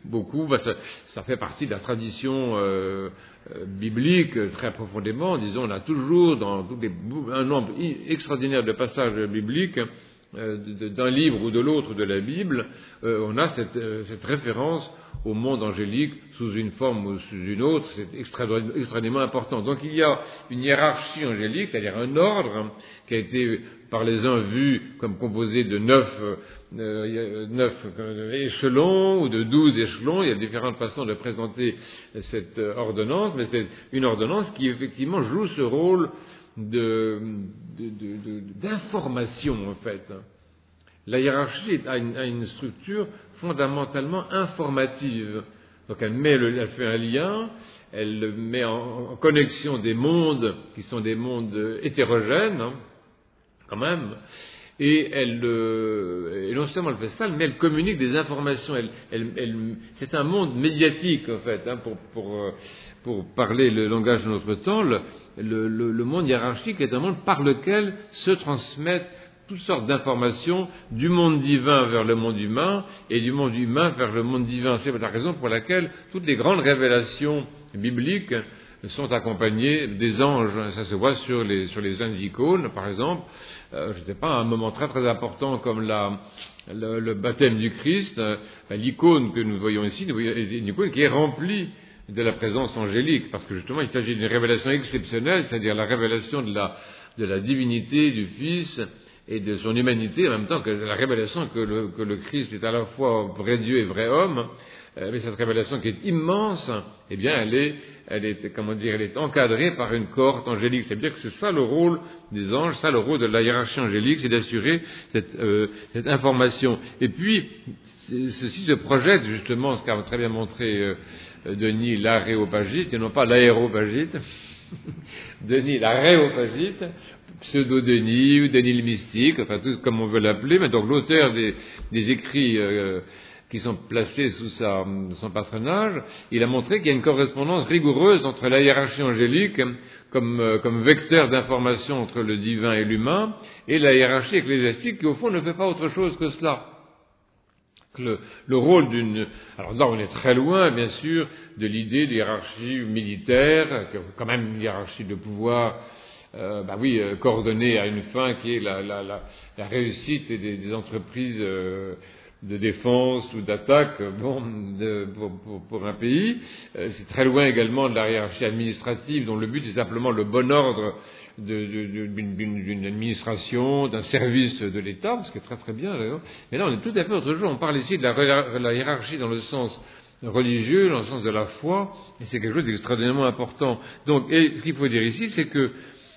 beaucoup, bah, ça, ça fait partie de la tradition euh, euh, biblique très profondément. Disons, on a toujours dans tous les, un nombre extraordinaire de passages bibliques, euh, de, d'un livre ou de l'autre de la Bible, euh, on a cette, euh, cette référence au monde angélique sous une forme ou sous une autre. C'est extra, extrêmement important. Donc il y a une hiérarchie angélique, c'est-à-dire un ordre qui a été par les uns vu comme composé de neuf Euh, neuf échelons ou de douze échelons. Il y a différentes façons de présenter cette ordonnance, mais c'est une ordonnance qui effectivement joue ce rôle de, de, de, de, d'information en fait. La hiérarchie a une, a une structure fondamentalement informative. Donc elle, met le, elle fait un lien, elle met en, en connexion des mondes qui sont des mondes hétérogènes, hein, quand même. Et elle, euh, et non seulement elle fait ça, mais elle communique des informations. Elle, elle, elle, c'est un monde médiatique, en fait, hein, pour, pour, pour parler le langage de notre temps. Le, le, le monde hiérarchique est un monde par lequel se transmettent toutes sortes d'informations du monde divin vers le monde humain et du monde humain vers le monde divin. C'est la raison pour laquelle toutes les grandes révélations bibliques sont accompagnées des anges. Ça se voit sur les, sur les icônes, par exemple. Euh, je ne sais pas, un moment très très important comme la, le, le baptême du Christ, euh, l'icône que nous voyons ici, nous voyons une icône qui est remplie de la présence angélique, parce que justement il s'agit d'une révélation exceptionnelle, c'est-à-dire la révélation de la, de la divinité du Fils et de son humanité, en même temps que la révélation que le, que le Christ est à la fois vrai Dieu et vrai homme. Euh, mais cette révélation qui est immense, eh bien elle est elle est, comment dire, elle est encadrée par une cohorte angélique. C'est-à-dire que c'est ça le rôle des anges, ça le rôle de la hiérarchie angélique, c'est d'assurer cette, euh, cette information. Et puis, ceci se projette justement, ce qu'a très bien montré euh, Denis, l'aréopagite, et non pas l'aéropagite. Denis, l'aréopagite, pseudo-Denis, ou Denis le mystique, enfin tout comme on veut l'appeler, mais donc l'auteur des, des écrits euh, qui sont placés sous sa, son patronage, il a montré qu'il y a une correspondance rigoureuse entre la hiérarchie angélique comme, euh, comme vecteur d'information entre le divin et l'humain, et la hiérarchie ecclésiastique qui au fond ne fait pas autre chose que cela. Le, le rôle d'une... Alors là on est très loin bien sûr de l'idée de hiérarchie militaire, quand même une hiérarchie de pouvoir euh, bah oui, euh, coordonnée à une fin qui est la, la, la, la réussite des, des entreprises euh, de défense ou d'attaque bon, de, pour, pour, pour un pays. Euh, c'est très loin également de la hiérarchie administrative dont le but est simplement le bon ordre de, de, de, d'une, d'une administration, d'un service de l'État, ce qui est très très bien d'ailleurs. Mais là on est tout à fait autre chose. On parle ici de la, la hiérarchie dans le sens religieux, dans le sens de la foi, et c'est quelque chose d'extraordinairement important. Donc, et ce qu'il faut dire ici, c'est que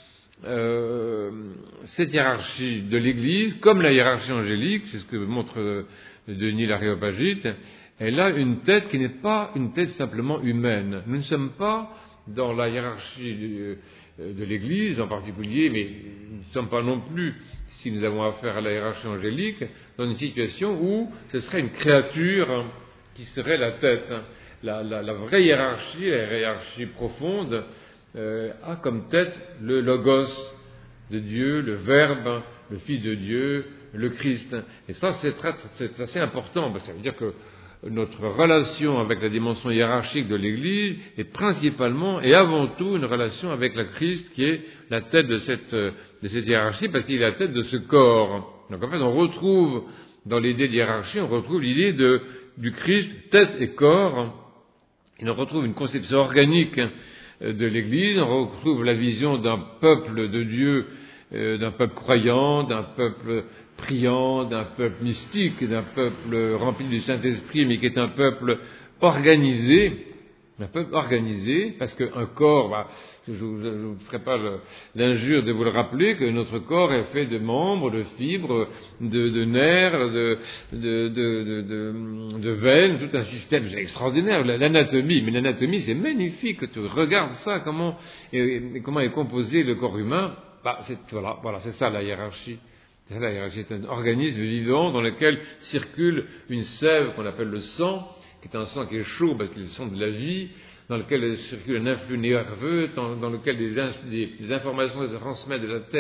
euh, cette hiérarchie de l'Église, comme la hiérarchie angélique, c'est ce que montre Denis l'Aréopagite, elle a une tête qui n'est pas une tête simplement humaine. Nous ne sommes pas dans la hiérarchie de, de l'Église en particulier, mais nous ne sommes pas non plus, si nous avons affaire à la hiérarchie angélique, dans une situation où ce serait une créature qui serait la tête. La, la, la vraie hiérarchie, la hiérarchie profonde, euh, a comme tête le logos de Dieu, le Verbe, le Fils de Dieu, le Christ. Et ça, c'est, très, c'est assez important, parce que ça veut dire que notre relation avec la dimension hiérarchique de l'Église est principalement et avant tout une relation avec le Christ qui est la tête de cette, de cette hiérarchie, parce qu'il est la tête de ce corps. Donc en fait, on retrouve dans l'idée de hiérarchie, on retrouve l'idée de, du Christ, tête et corps, et on retrouve une conception organique de l'Église, on retrouve la vision d'un peuple de Dieu, euh, d'un peuple croyant, d'un peuple priant, d'un peuple mystique, d'un peuple rempli du Saint-Esprit, mais qui est un peuple organisé, un peuple organisé, parce qu'un corps, bah, je ne vous ferai pas le, l'injure de vous le rappeler, que notre corps est fait de membres, de fibres, de, de nerfs, de, de, de, de, de, de veines, tout un système extraordinaire. L'anatomie, mais l'anatomie c'est magnifique, tu regardes ça, comment, et, comment est composé le corps humain, bah, c'est, voilà, voilà, c'est ça la hiérarchie. C'est la hiérarchie, c'est un organisme vivant dans lequel circule une sève qu'on appelle le sang, qui est un sang qui est chaud parce qu'il est le sang de la vie, dans lequel circule un influx nerveux, dans, dans lequel des, des, des informations se transmettent de la tête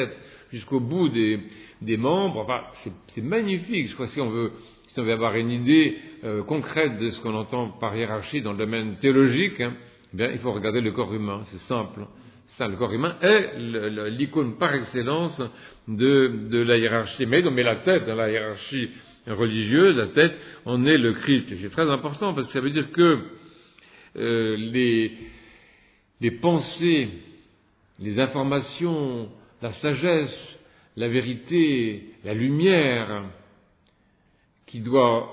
jusqu'au bout des, des membres. Enfin, c'est, c'est magnifique. Je crois que si on veut, si on veut avoir une idée euh, concrète de ce qu'on entend par hiérarchie dans le domaine théologique, hein, eh bien, il faut regarder le corps humain. C'est simple. Ça, le corps humain est le, le, l'icône par excellence de, de la hiérarchie. Mais, mais la tête dans la hiérarchie religieuse, la tête, en est le Christ. Et c'est très important parce que ça veut dire que euh, les, les pensées, les informations, la sagesse, la vérité, la lumière, qui doit,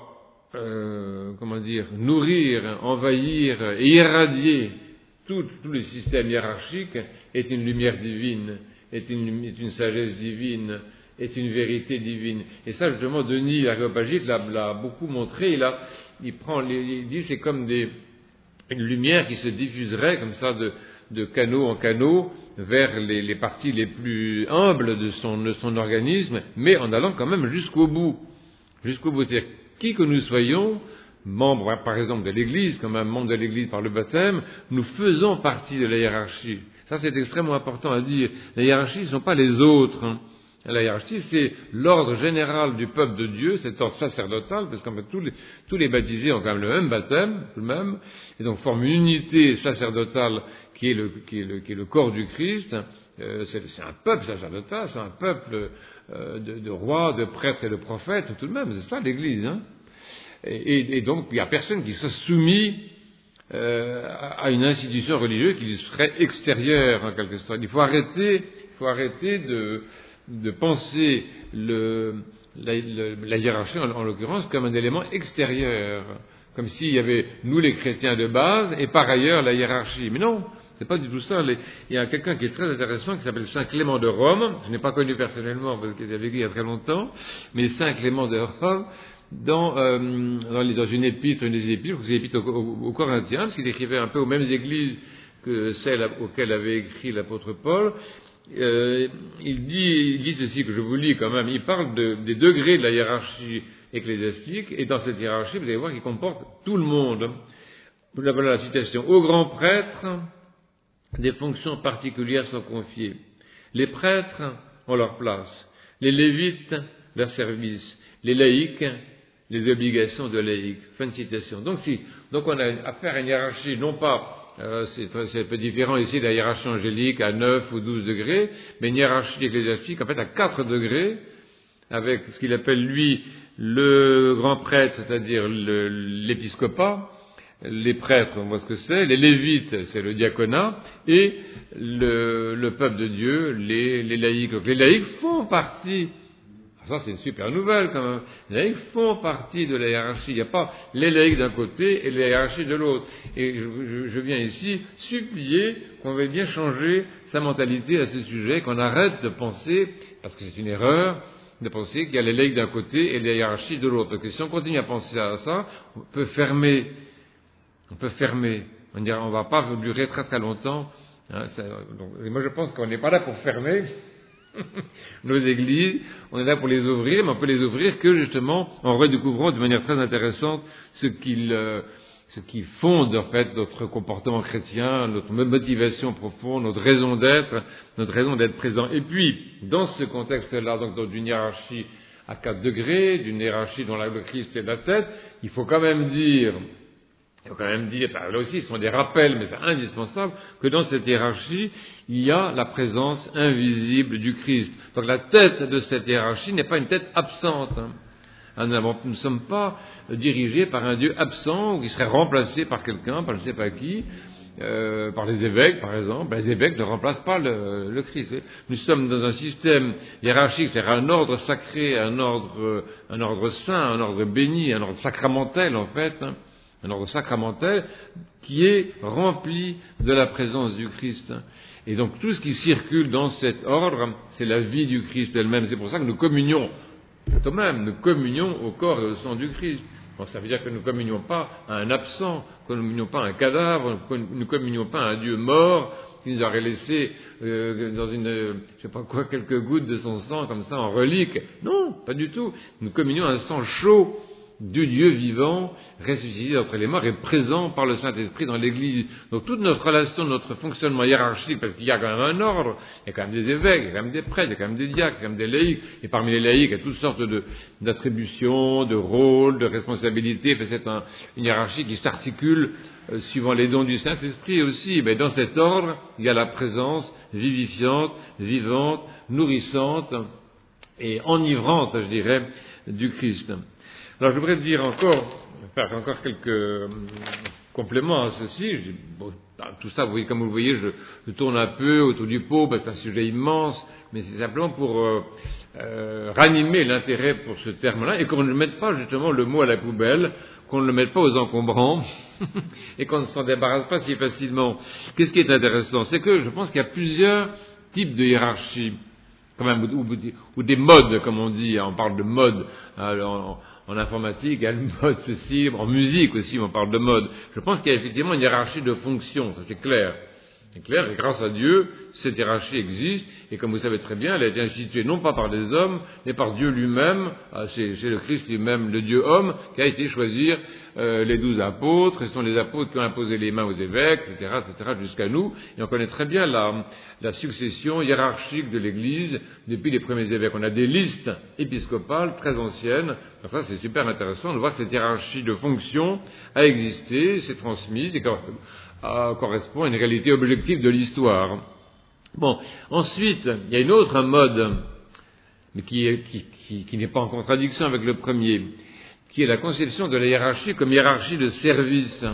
euh, comment dire, nourrir, envahir et irradier tout, tout le système hiérarchique, est une lumière divine, est une, est une sagesse divine, est une vérité divine. Et ça, justement, Denis l'Aréopagite l'a, l'a beaucoup montré. Il, a, il, prend, il dit c'est comme des, une lumière qui se diffuserait comme ça de, de canaux en canaux vers les, les parties les plus humbles de son, de son organisme, mais en allant quand même jusqu'au bout. Jusqu'au bout. C'est-à-dire, qui que nous soyons, membres, par exemple, de l'Église, comme un membre de l'Église par le baptême, nous faisons partie de la hiérarchie. Ça, c'est extrêmement important à dire. La hiérarchie, ce ne sont pas les autres. Hein. La hiérarchie, c'est l'ordre général du peuple de Dieu, cet ordre sacerdotal, parce qu'en fait, tous les, tous les baptisés ont quand même le même baptême, le même, et donc forment une unité sacerdotale qui est le, qui est le, qui est le corps du Christ. Euh, c'est, c'est un peuple sacerdotal, c'est un peuple euh, de, de rois, de prêtres et de prophètes, tout de même, c'est ça l'Église. Hein. Et, et, et donc, il n'y a personne qui soit soumis euh, à une institution religieuse qui serait extérieure, en quelque sorte. Il faut arrêter, il faut arrêter de... de penser le, la, le, la hiérarchie, en, en l'occurrence, comme un élément extérieur, comme s'il y avait nous les chrétiens de base et par ailleurs la hiérarchie. Mais non, c'est pas du tout ça. Les, il y a quelqu'un qui est très intéressant qui s'appelle Saint Clément de Rome. Je n'ai pas connu personnellement parce qu'il a vécu il y a très longtemps, mais Saint Clément de Rome, dans, euh, dans, les, dans une épître, une des épîtres, une épître aux, aux, aux Corinthiens, parce qu'il écrivait un peu aux mêmes églises que celles auxquelles avait écrit l'apôtre Paul. Euh, il, dit, il dit ceci que je vous lis quand même, il parle de, des degrés de la hiérarchie ecclésiastique, et dans cette hiérarchie, vous allez voir qu'il comporte tout le monde. Voilà la citation. Aux grands prêtres, des fonctions particulières sont confiées. Les prêtres ont leur place, les lévites, leur service, les laïcs, les obligations de laïcs. Fin de citation. Donc, si, donc on a affaire à une hiérarchie, non pas Euh, c'est, très, c'est un peu différent ici de la hiérarchie angélique à neuf ou douze degrés, mais une hiérarchie ecclésiastique en fait à quatre degrés, avec ce qu'il appelle lui le grand prêtre, c'est-à-dire le, l'épiscopat, les prêtres, on voit ce que c'est, les lévites, c'est le diaconat, et le, le peuple de Dieu, les, les laïcs. Donc les laïcs font partie. Ça, c'est une super nouvelle, quand même. Les laïcs font partie de la hiérarchie. Il n'y a pas les laïcs d'un côté et la hiérarchie de l'autre. Et je, je, je viens ici supplier qu'on veuille bien changer sa mentalité à ce sujet, qu'on arrête de penser, parce que c'est une erreur, de penser qu'il y a les laïcs d'un côté et la hiérarchie de l'autre. Parce que si on continue à penser à ça, on peut fermer. On peut fermer. On ne on va pas durer très très longtemps. Hein, ça, donc, et moi, je pense qu'on n'est pas là pour fermer nos églises, on est là pour les ouvrir, mais on peut les ouvrir que justement en redécouvrant de manière très intéressante ce qu'ils, euh, ce qui fonde en fait notre comportement chrétien, notre motivation profonde, notre raison d'être, notre raison d'être présent. Et puis, dans ce contexte-là, donc dans une hiérarchie à quatre degrés, d'une hiérarchie dont le Christ est la tête, il faut quand même dire, il faut quand même dire, là aussi, ce sont des rappels, mais c'est indispensable, que dans cette hiérarchie, il y a la présence invisible du Christ. Donc la tête de cette hiérarchie n'est pas une tête absente. Hein. Nous ne sommes pas dirigés par un Dieu absent, ou qui serait remplacé par quelqu'un, par je ne sais pas qui, euh, par les évêques, par exemple. Les évêques ne remplacent pas le, le Christ. Nous sommes dans un système hiérarchique, c'est-à-dire un ordre sacré, un ordre, un ordre saint, un ordre béni, un ordre sacramentel, en fait, hein. Un ordre sacramentel qui est rempli de la présence du Christ. Et donc tout ce qui circule dans cet ordre, c'est la vie du Christ elle-même. C'est pour ça que nous communions, quand même, nous communions au corps et au sang du Christ. Bon, ça veut dire que nous ne communions pas à un absent, que nous ne communions pas à un cadavre, que nous ne communions pas à un Dieu mort qui nous aurait laissé euh, dans une, euh, je sais pas quoi, quelques gouttes de son sang comme ça en relique. Non, pas du tout. Nous communions à un sang chaud, du Dieu vivant, ressuscité d'entre les morts et présent par le Saint-Esprit dans l'Église. Donc toute notre relation, notre fonctionnement hiérarchique, parce qu'il y a quand même un ordre, il y a quand même des évêques, il y a quand même des prêtres, il y a quand même des diacres, il y a quand même des laïcs, et parmi les laïcs, il y a toutes sortes de, d'attributions, de rôles, de responsabilités. C'est un, une hiérarchie qui s'articule euh, suivant les dons du Saint-Esprit aussi. Mais dans cet ordre, il y a la présence vivifiante, vivante, nourrissante et enivrante, je dirais, du Christ. Alors je voudrais dire encore, faire encore quelques euh, compléments à ceci. Je dis, bon, tout ça, vous voyez, comme vous le voyez, je, je tourne un peu autour du pot parce que c'est un sujet immense, mais c'est simplement pour euh, euh, ranimer l'intérêt pour ce terme-là et qu'on ne mette pas justement le mot à la poubelle, qu'on ne le mette pas aux encombrants et qu'on ne s'en débarrasse pas si facilement. Qu'est-ce qui est intéressant? C'est que je pense qu'il y a plusieurs types de hiérarchie, quand même, ou, ou, ou des modes, comme on dit, on parle de mode en, en informatique, il y a le mode ceci, en musique aussi, on parle de mode. Je pense qu'il y a effectivement une hiérarchie de fonctions, ça c'est clair. C'est clair, et grâce à Dieu, cette hiérarchie existe, et comme vous savez très bien, elle a été instituée non pas par des hommes, mais par Dieu lui-même, c'est, c'est le Christ lui-même, le Dieu homme, qui a été choisir euh, les douze apôtres, et ce sont les apôtres qui ont imposé les mains aux évêques, et cetera, et cetera, jusqu'à nous, et on connaît très bien la, la succession hiérarchique de l'Église depuis les premiers évêques. On a des listes épiscopales très anciennes, donc ça c'est super intéressant de voir que cette hiérarchie de fonctions a existé, s'est transmise, et quand Euh, correspond à une réalité objective de l'histoire. Bon, ensuite, il y a une autre mode, mais qui, est, qui, qui, qui n'est pas en contradiction avec le premier, qui est la conception de la hiérarchie comme hiérarchie de service.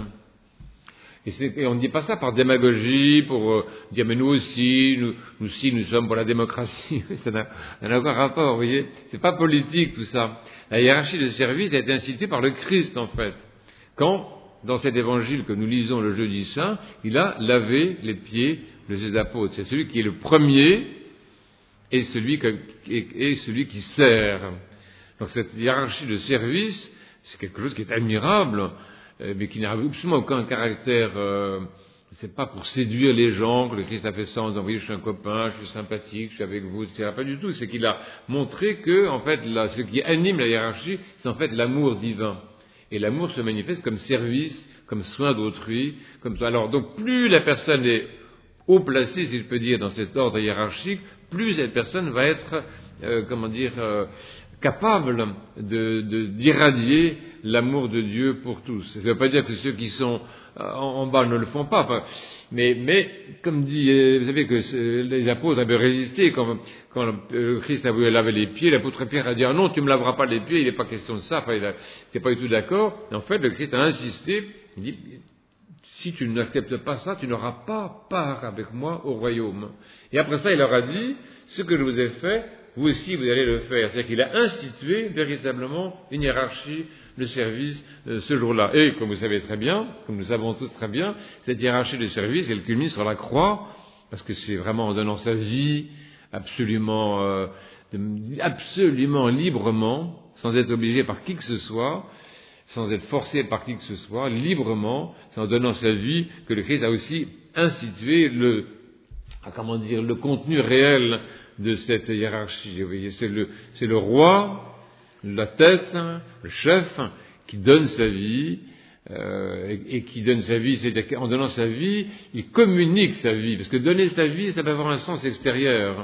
Et, c'est, et on ne dit pas ça par démagogie, pour euh, dire mais nous aussi, nous, nous aussi, nous sommes pour la démocratie. Ça n'a, ça n'a aucun rapport, vous voyez. C'est pas politique tout ça. La hiérarchie de service a été instituée par le Christ en fait. Quand dans cet évangile que nous lisons le jeudi saint, il a lavé les pieds de ses apôtres. C'est celui qui est le premier et celui, que, et, et celui qui sert. Donc cette hiérarchie de service, c'est quelque chose qui est admirable, euh, mais qui n'a absolument aucun caractère. Euh, c'est pas pour séduire les gens que le Christ a fait ça en disant oui, je suis un copain, je suis sympathique, je suis avec vous, et cetera. Pas du tout. C'est qu'il a montré que, en fait, là, ce qui anime la hiérarchie, c'est en fait l'amour divin. Et l'amour se manifeste comme service, comme soin d'autrui, comme ça. Alors, donc, plus la personne est haut placée, si je peux dire, dans cet ordre hiérarchique, plus cette personne va être, euh, comment dire, euh, capable de, de, d'irradier l'amour de Dieu pour tous. Ça ne veut pas dire que ceux qui sont en, en bas ne le font pas, enfin, mais, mais, comme dit, vous savez que les apôtres avaient résisté quand, quand le Christ a voulu laver les pieds, l'apôtre Pierre a dit ah non, tu ne me laveras pas les pieds, il n'est pas question de ça, enfin, il n'était pas du tout d'accord. Et en fait, le Christ a insisté, il dit si tu n'acceptes pas ça, tu n'auras pas part avec moi au royaume. Et après ça, il leur a dit ce que je vous ai fait, vous aussi vous allez le faire. C'est-à-dire qu'il a institué véritablement une hiérarchie de service euh, ce jour-là. Et comme vous savez très bien, comme nous savons tous très bien, cette hiérarchie de service, elle culmine sur la croix, parce que c'est vraiment en donnant sa vie absolument, euh, absolument librement, sans être obligé par qui que ce soit, sans être forcé par qui que ce soit, librement, c'est en donnant sa vie que le Christ a aussi institué le, comment dire, le contenu réel de cette hiérarchie. Vous voyez, c'est le, c'est le roi, la tête, le chef, qui donne sa vie, euh, et, et qui donne sa vie, c'est-à-dire qu'en donnant sa vie, il communique sa vie, parce que donner sa vie, ça peut avoir un sens extérieur.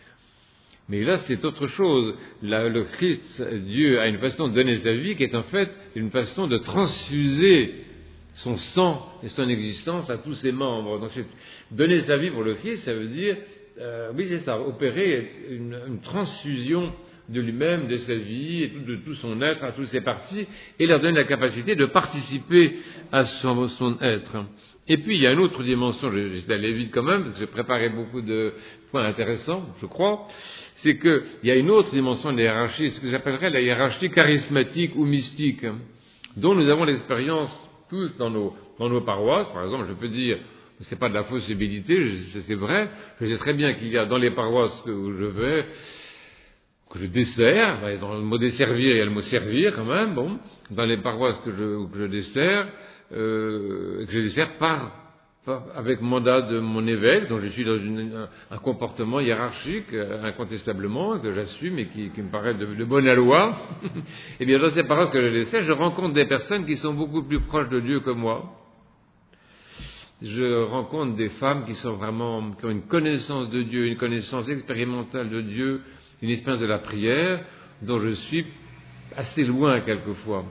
Mais là, c'est autre chose. Là, le Christ, Dieu, a une façon de donner sa vie qui est en fait une façon de transfuser son sang et son existence à tous ses membres. Donc, c'est, donner sa vie pour le Christ, ça veut dire, euh, oui, c'est ça, opérer une, une transfusion de lui-même, de sa vie, et tout, de tout son être, à toutes ses parties, et leur donner la capacité de participer à son, son être. Et puis, il y a une autre dimension, j'étais allé vite quand même, parce que j'ai préparé beaucoup de points intéressants, je crois, c'est qu'il y a une autre dimension de la hiérarchie, ce que j'appellerais la hiérarchie charismatique ou mystique, dont nous avons l'expérience tous dans nos, dans nos paroisses. Par exemple, je peux dire, c'est pas de la fausse humilité, c'est vrai, je sais très bien qu'il y a dans les paroisses où je vais, que je desserre, dans le mot desservir, il y a le mot servir quand même, bon, dans les paroisses que je, que je desserre, euh, que je desserre par avec mandat de mon évêque, dont je suis dans une, un, un comportement hiérarchique, euh, incontestablement, que j'assume et qui, qui me paraît de, de bonne loi, et bien dans ces paroles que je laissais, je rencontre des personnes qui sont beaucoup plus proches de Dieu que moi. Je rencontre des femmes qui sont vraiment, qui ont une connaissance de Dieu, une connaissance expérimentale de Dieu, une expérience de la prière, dont je suis assez loin quelquefois.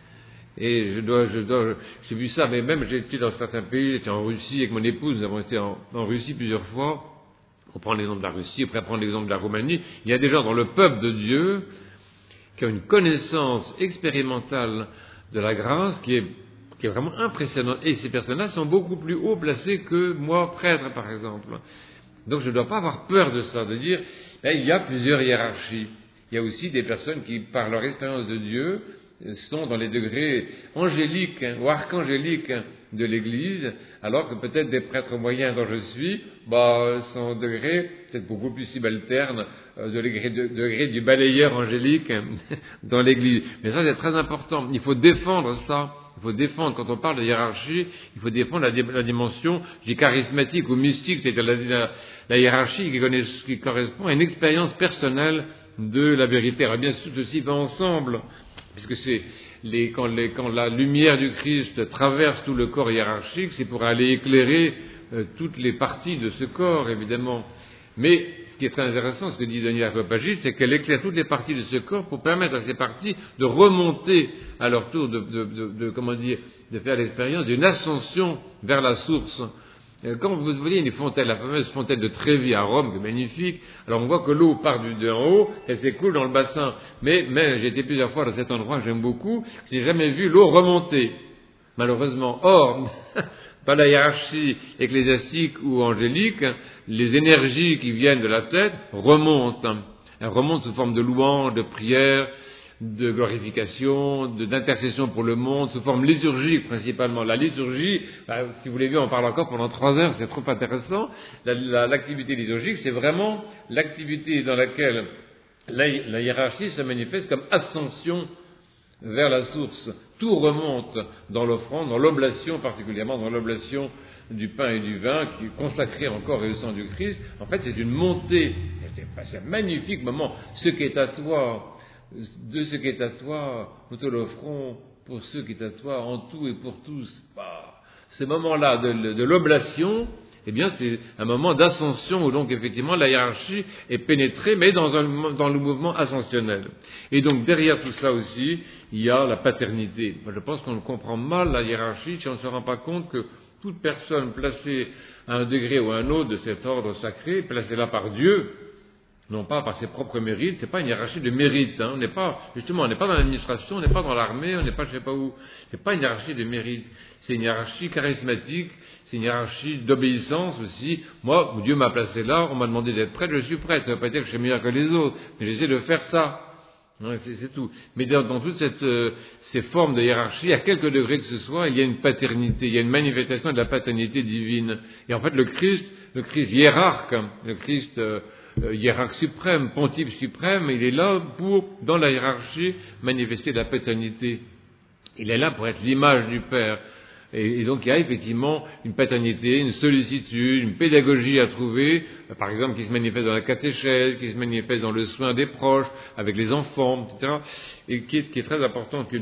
Et je dois, je dois, j'ai vu ça, mais même j'ai été dans certains pays, j'étais en Russie avec mon épouse, nous avons été en, en Russie plusieurs fois, on prend l'exemple de la Russie, après prendre l'exemple de la Roumanie, il y a des gens dans le peuple de Dieu qui ont une connaissance expérimentale de la grâce qui est, qui est vraiment impressionnante, et ces personnes-là sont beaucoup plus haut placées que moi, prêtre par exemple. Donc je ne dois pas avoir peur de ça, de dire, eh, il y a plusieurs hiérarchies. Il y a aussi des personnes qui, par leur expérience de Dieu, sont dans les degrés angéliques hein, ou archangéliques hein, de l'Église, alors que peut-être des prêtres moyens dont je suis, bah, sont au degré peut-être beaucoup plus subalterne euh, de degré, de, degré du balayeur angélique hein, dans l'Église. Mais ça, c'est très important. Il faut défendre ça. Il faut défendre, quand on parle de hiérarchie, il faut défendre la, la dimension, je dis charismatique ou mystique, c'est-à-dire la, la, la hiérarchie qui, connaît, qui correspond à une expérience personnelle de la vérité. Alors bien sûr, tout ceci va ensemble. Puisque c'est les, quand, les, quand la lumière du Christ traverse tout le corps hiérarchique, c'est pour aller éclairer euh, toutes les parties de ce corps, évidemment. Mais ce qui est très intéressant, ce que dit Denis l'Aréopagite, c'est qu'elle éclaire toutes les parties de ce corps pour permettre à ces parties de remonter à leur tour, de, de, de, de comment dire, de faire l'expérience d'une ascension vers la source. Quand vous voyez une fontaine, la fameuse fontaine de Trévi à Rome, qui est magnifique, alors on voit que l'eau part du, de en haut, elle s'écoule dans le bassin. Mais, mais j'ai été plusieurs fois dans cet endroit que j'aime beaucoup, je n'ai jamais vu l'eau remonter, malheureusement. Or, par la hiérarchie ecclésiastique ou angélique, les énergies qui viennent de la tête remontent. Elles remontent sous forme de louange, de prière, de glorification, de, d'intercession pour le monde, sous forme liturgique principalement. La liturgie, bah, si vous l'avez vu, on parle encore pendant trois heures, c'est trop intéressant. La, la, l'activité liturgique, c'est vraiment l'activité dans laquelle la, la hiérarchie se manifeste comme ascension vers la source. Tout remonte dans l'offrande, dans l'oblation particulièrement, dans l'oblation du pain et du vin, qui est consacré encore au sang du Christ. En fait, c'est une montée. C'est un magnifique moment. Ce qui est à toi, de ce qui est à toi, nous te l'offrons pour ce qui est à toi, en tout et pour tous. Bah, ce moment-là de, de l'oblation, eh bien, c'est un moment d'ascension où donc effectivement la hiérarchie est pénétrée, mais dans, un, dans le mouvement ascensionnel. Et donc derrière tout ça aussi, il y a la paternité. Moi, je pense qu'on comprend mal la hiérarchie si on ne se rend pas compte que toute personne placée à un degré ou à un autre de cet ordre sacré, placée là par Dieu, non pas par ses propres mérites, c'est pas une hiérarchie de mérite, hein. On n'est pas, justement, on n'est pas dans l'administration, on n'est pas dans l'armée, on n'est pas je sais pas où, c'est pas une hiérarchie de mérite, c'est une hiérarchie charismatique, c'est une hiérarchie d'obéissance aussi. Moi, Dieu m'a placé là, on m'a demandé d'être prêtre, je suis prêtre, ça ne veut pas dire que je suis meilleur que les autres, mais j'essaie de faire ça. Ouais, c'est, c'est tout. Mais dans, dans toutes cette, euh, ces formes de hiérarchie, à quelque degré que ce soit, il y a une paternité, il y a une manifestation de la paternité divine. Et en fait, le Christ, le Christ hiérarque, le Christ euh, euh, hiérarque suprême, pontife suprême, il est là pour, dans la hiérarchie, manifester la paternité. Il est là pour être l'image du Père. Et, et donc il y a effectivement une paternité, une sollicitude, une pédagogie à trouver, par exemple qui se manifeste dans la catéchèse, qui se manifeste dans le soin des proches, avec les enfants, et cetera, et qui est, qui est très important. Que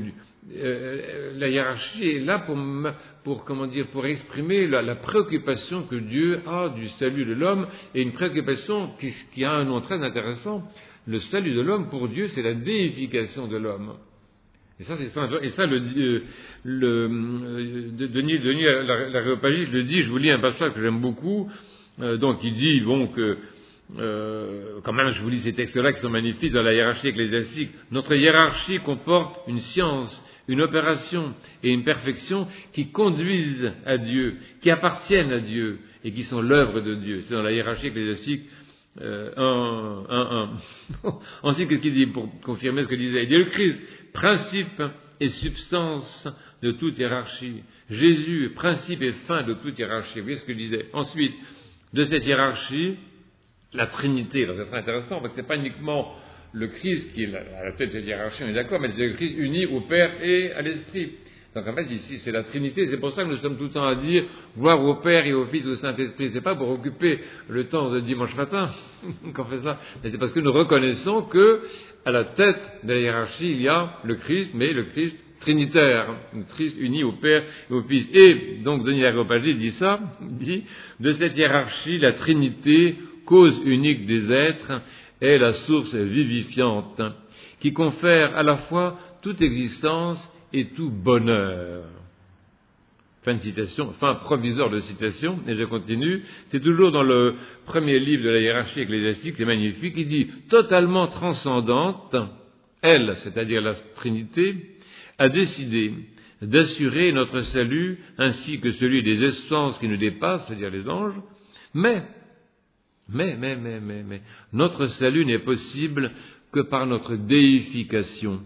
euh, la hiérarchie est là pour, pour comment dire, pour exprimer la, la préoccupation que Dieu a du salut de l'homme, et une préoccupation qui, qui a un nom très intéressant. Le salut de l'homme pour Dieu, c'est la déification de l'homme. Et ça, c'est ça, et ça, le, le, le Denis, Denis l'Aréopagite le dit, je vous lis un passage que j'aime beaucoup, euh, donc il dit, bon, que, euh, quand même, je vous lis ces textes-là qui sont magnifiques dans la hiérarchie ecclésiastique. Notre hiérarchie comporte une science, une opération et une perfection qui conduisent à Dieu, qui appartiennent à Dieu et qui sont l'œuvre de Dieu. C'est dans la hiérarchie ecclésiastique euh, un, un, un. Ensuite, qu'est-ce qu'il dit pour confirmer ce que disait? Il dit le Christ, principe et substance de toute hiérarchie. Jésus, principe et fin de toute hiérarchie. Vous voyez ce que je disais. Ensuite, de cette hiérarchie, la Trinité. C'est très intéressant parce que c'est pas uniquement le Christ qui est à la tête de cette hiérarchie, on est d'accord, mais c'est le Christ uni au Père et à l'Esprit. Donc en fait, ici, c'est la Trinité. C'est pour ça que nous sommes tout le temps à dire gloire au Père et au Fils et au Saint-Esprit. C'est pas pour occuper le temps de dimanche matin qu'on fait ça, mais c'est parce que nous reconnaissons que à la tête de la hiérarchie, il y a le Christ, mais le Christ trinitaire, le Christ uni au Père et au Fils. Et donc Denis l'Aréopagite dit ça, il dit de cette hiérarchie, la Trinité, cause unique des êtres, est la source vivifiante qui confère à la fois toute existence et tout bonheur. Fin de citation, fin provisoire de citation, et je continue, c'est toujours dans le premier livre de la hiérarchie ecclésiastique, c'est magnifique, il dit « totalement transcendante, elle, c'est-à-dire la Trinité, a décidé d'assurer notre salut ainsi que celui des essences qui nous dépassent, c'est-à-dire les anges, mais, mais, mais, mais, mais, mais, notre salut n'est possible que par notre déification.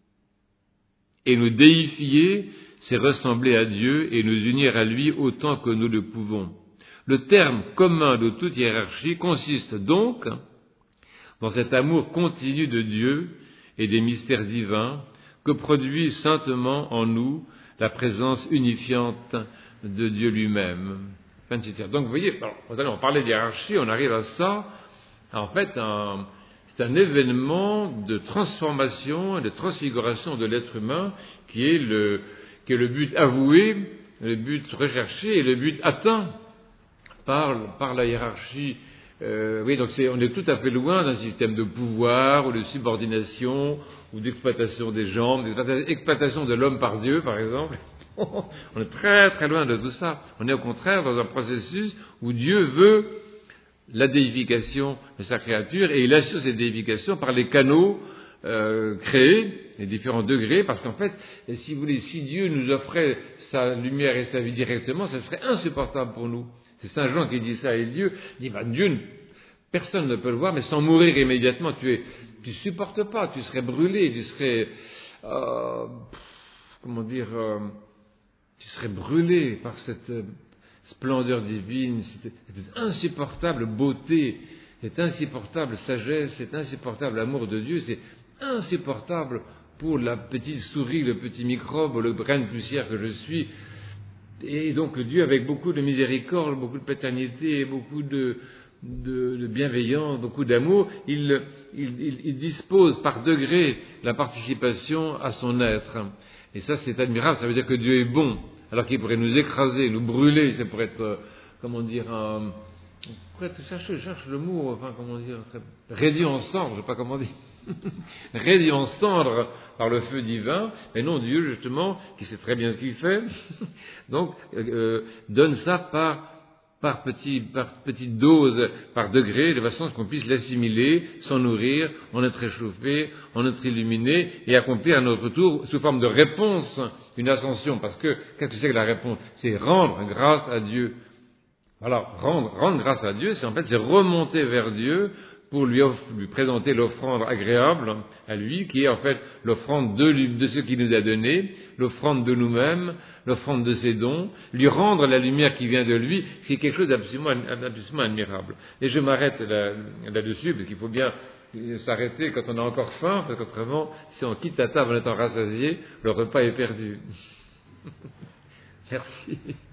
Et nous déifier, c'est ressembler à Dieu et nous unir à lui autant que nous le pouvons. Le terme commun de toute hiérarchie consiste donc dans cet amour continu de Dieu et des mystères divins que produit saintement en nous la présence unifiante de Dieu lui-même. Fin de citation. Donc vous voyez, alors, on parlait de hiérarchie, on arrive à ça, en fait, un, c'est un événement de transformation et de transfiguration de l'être humain qui est le qui est le but avoué, le but recherché et le but atteint par, par la hiérarchie. Euh, oui, donc c'est, on est tout à fait loin d'un système de pouvoir ou de subordination ou d'exploitation des gens, d'exploitation de l'homme par Dieu, par exemple. On est très très loin de tout ça. On est au contraire dans un processus où Dieu veut la déification de sa créature et il assure cette déification par les canaux Euh, créer les différents degrés, parce qu'en fait, si vous voulez, si Dieu nous offrait sa lumière et sa vie directement, ça serait insupportable pour nous. C'est Saint Jean qui dit ça, et Dieu dit, bah, Dieu, personne ne peut le voir, mais sans mourir immédiatement, tu es, tu supportes pas, tu serais brûlé, tu serais, euh, comment dire, euh, tu serais brûlé par cette euh, splendeur divine, cette, cette insupportable beauté, cette insupportable sagesse, cet insupportable amour de Dieu, c'est insupportable pour la petite souris, le petit microbe, le grain de poussière que je suis. Et donc Dieu, avec beaucoup de miséricorde, beaucoup de paternité, beaucoup de, de, de bienveillance, beaucoup d'amour, il, il, il, il dispose par degrés la participation à son être. Et ça, c'est admirable, ça veut dire que Dieu est bon, alors qu'il pourrait nous écraser, nous brûler, ça pourrait être, comment dire, un... Je cherche, je cherche le mot, enfin, comment dire, réduit en cendres, je ne sais pas comment dire, réduit en cendres par le feu divin, mais non, Dieu, justement, qui sait très bien ce qu'il fait, donc, euh, donne ça par, par, petit, par petite dose, par degré, de façon qu'on puisse l'assimiler, s'en nourrir, en être réchauffé, en être illuminé, et accomplir à notre tour, sous forme de réponse, une ascension, parce que, qu'est-ce que c'est que la réponse? C'est rendre grâce à Dieu. Alors, rendre, rendre grâce à Dieu, c'est en fait, c'est remonter vers Dieu pour lui, off, lui présenter l'offrande agréable à lui, qui est en fait l'offrande de, lui, de ce qu'il nous a donné, l'offrande de nous-mêmes, l'offrande de ses dons, lui rendre la lumière qui vient de lui, c'est quelque chose d'absolument, d'absolument admirable. Et je m'arrête là, là-dessus, parce qu'il faut bien s'arrêter quand on a encore faim, parce qu'autrement, si on quitte la table en étant rassasié, le repas est perdu. Merci.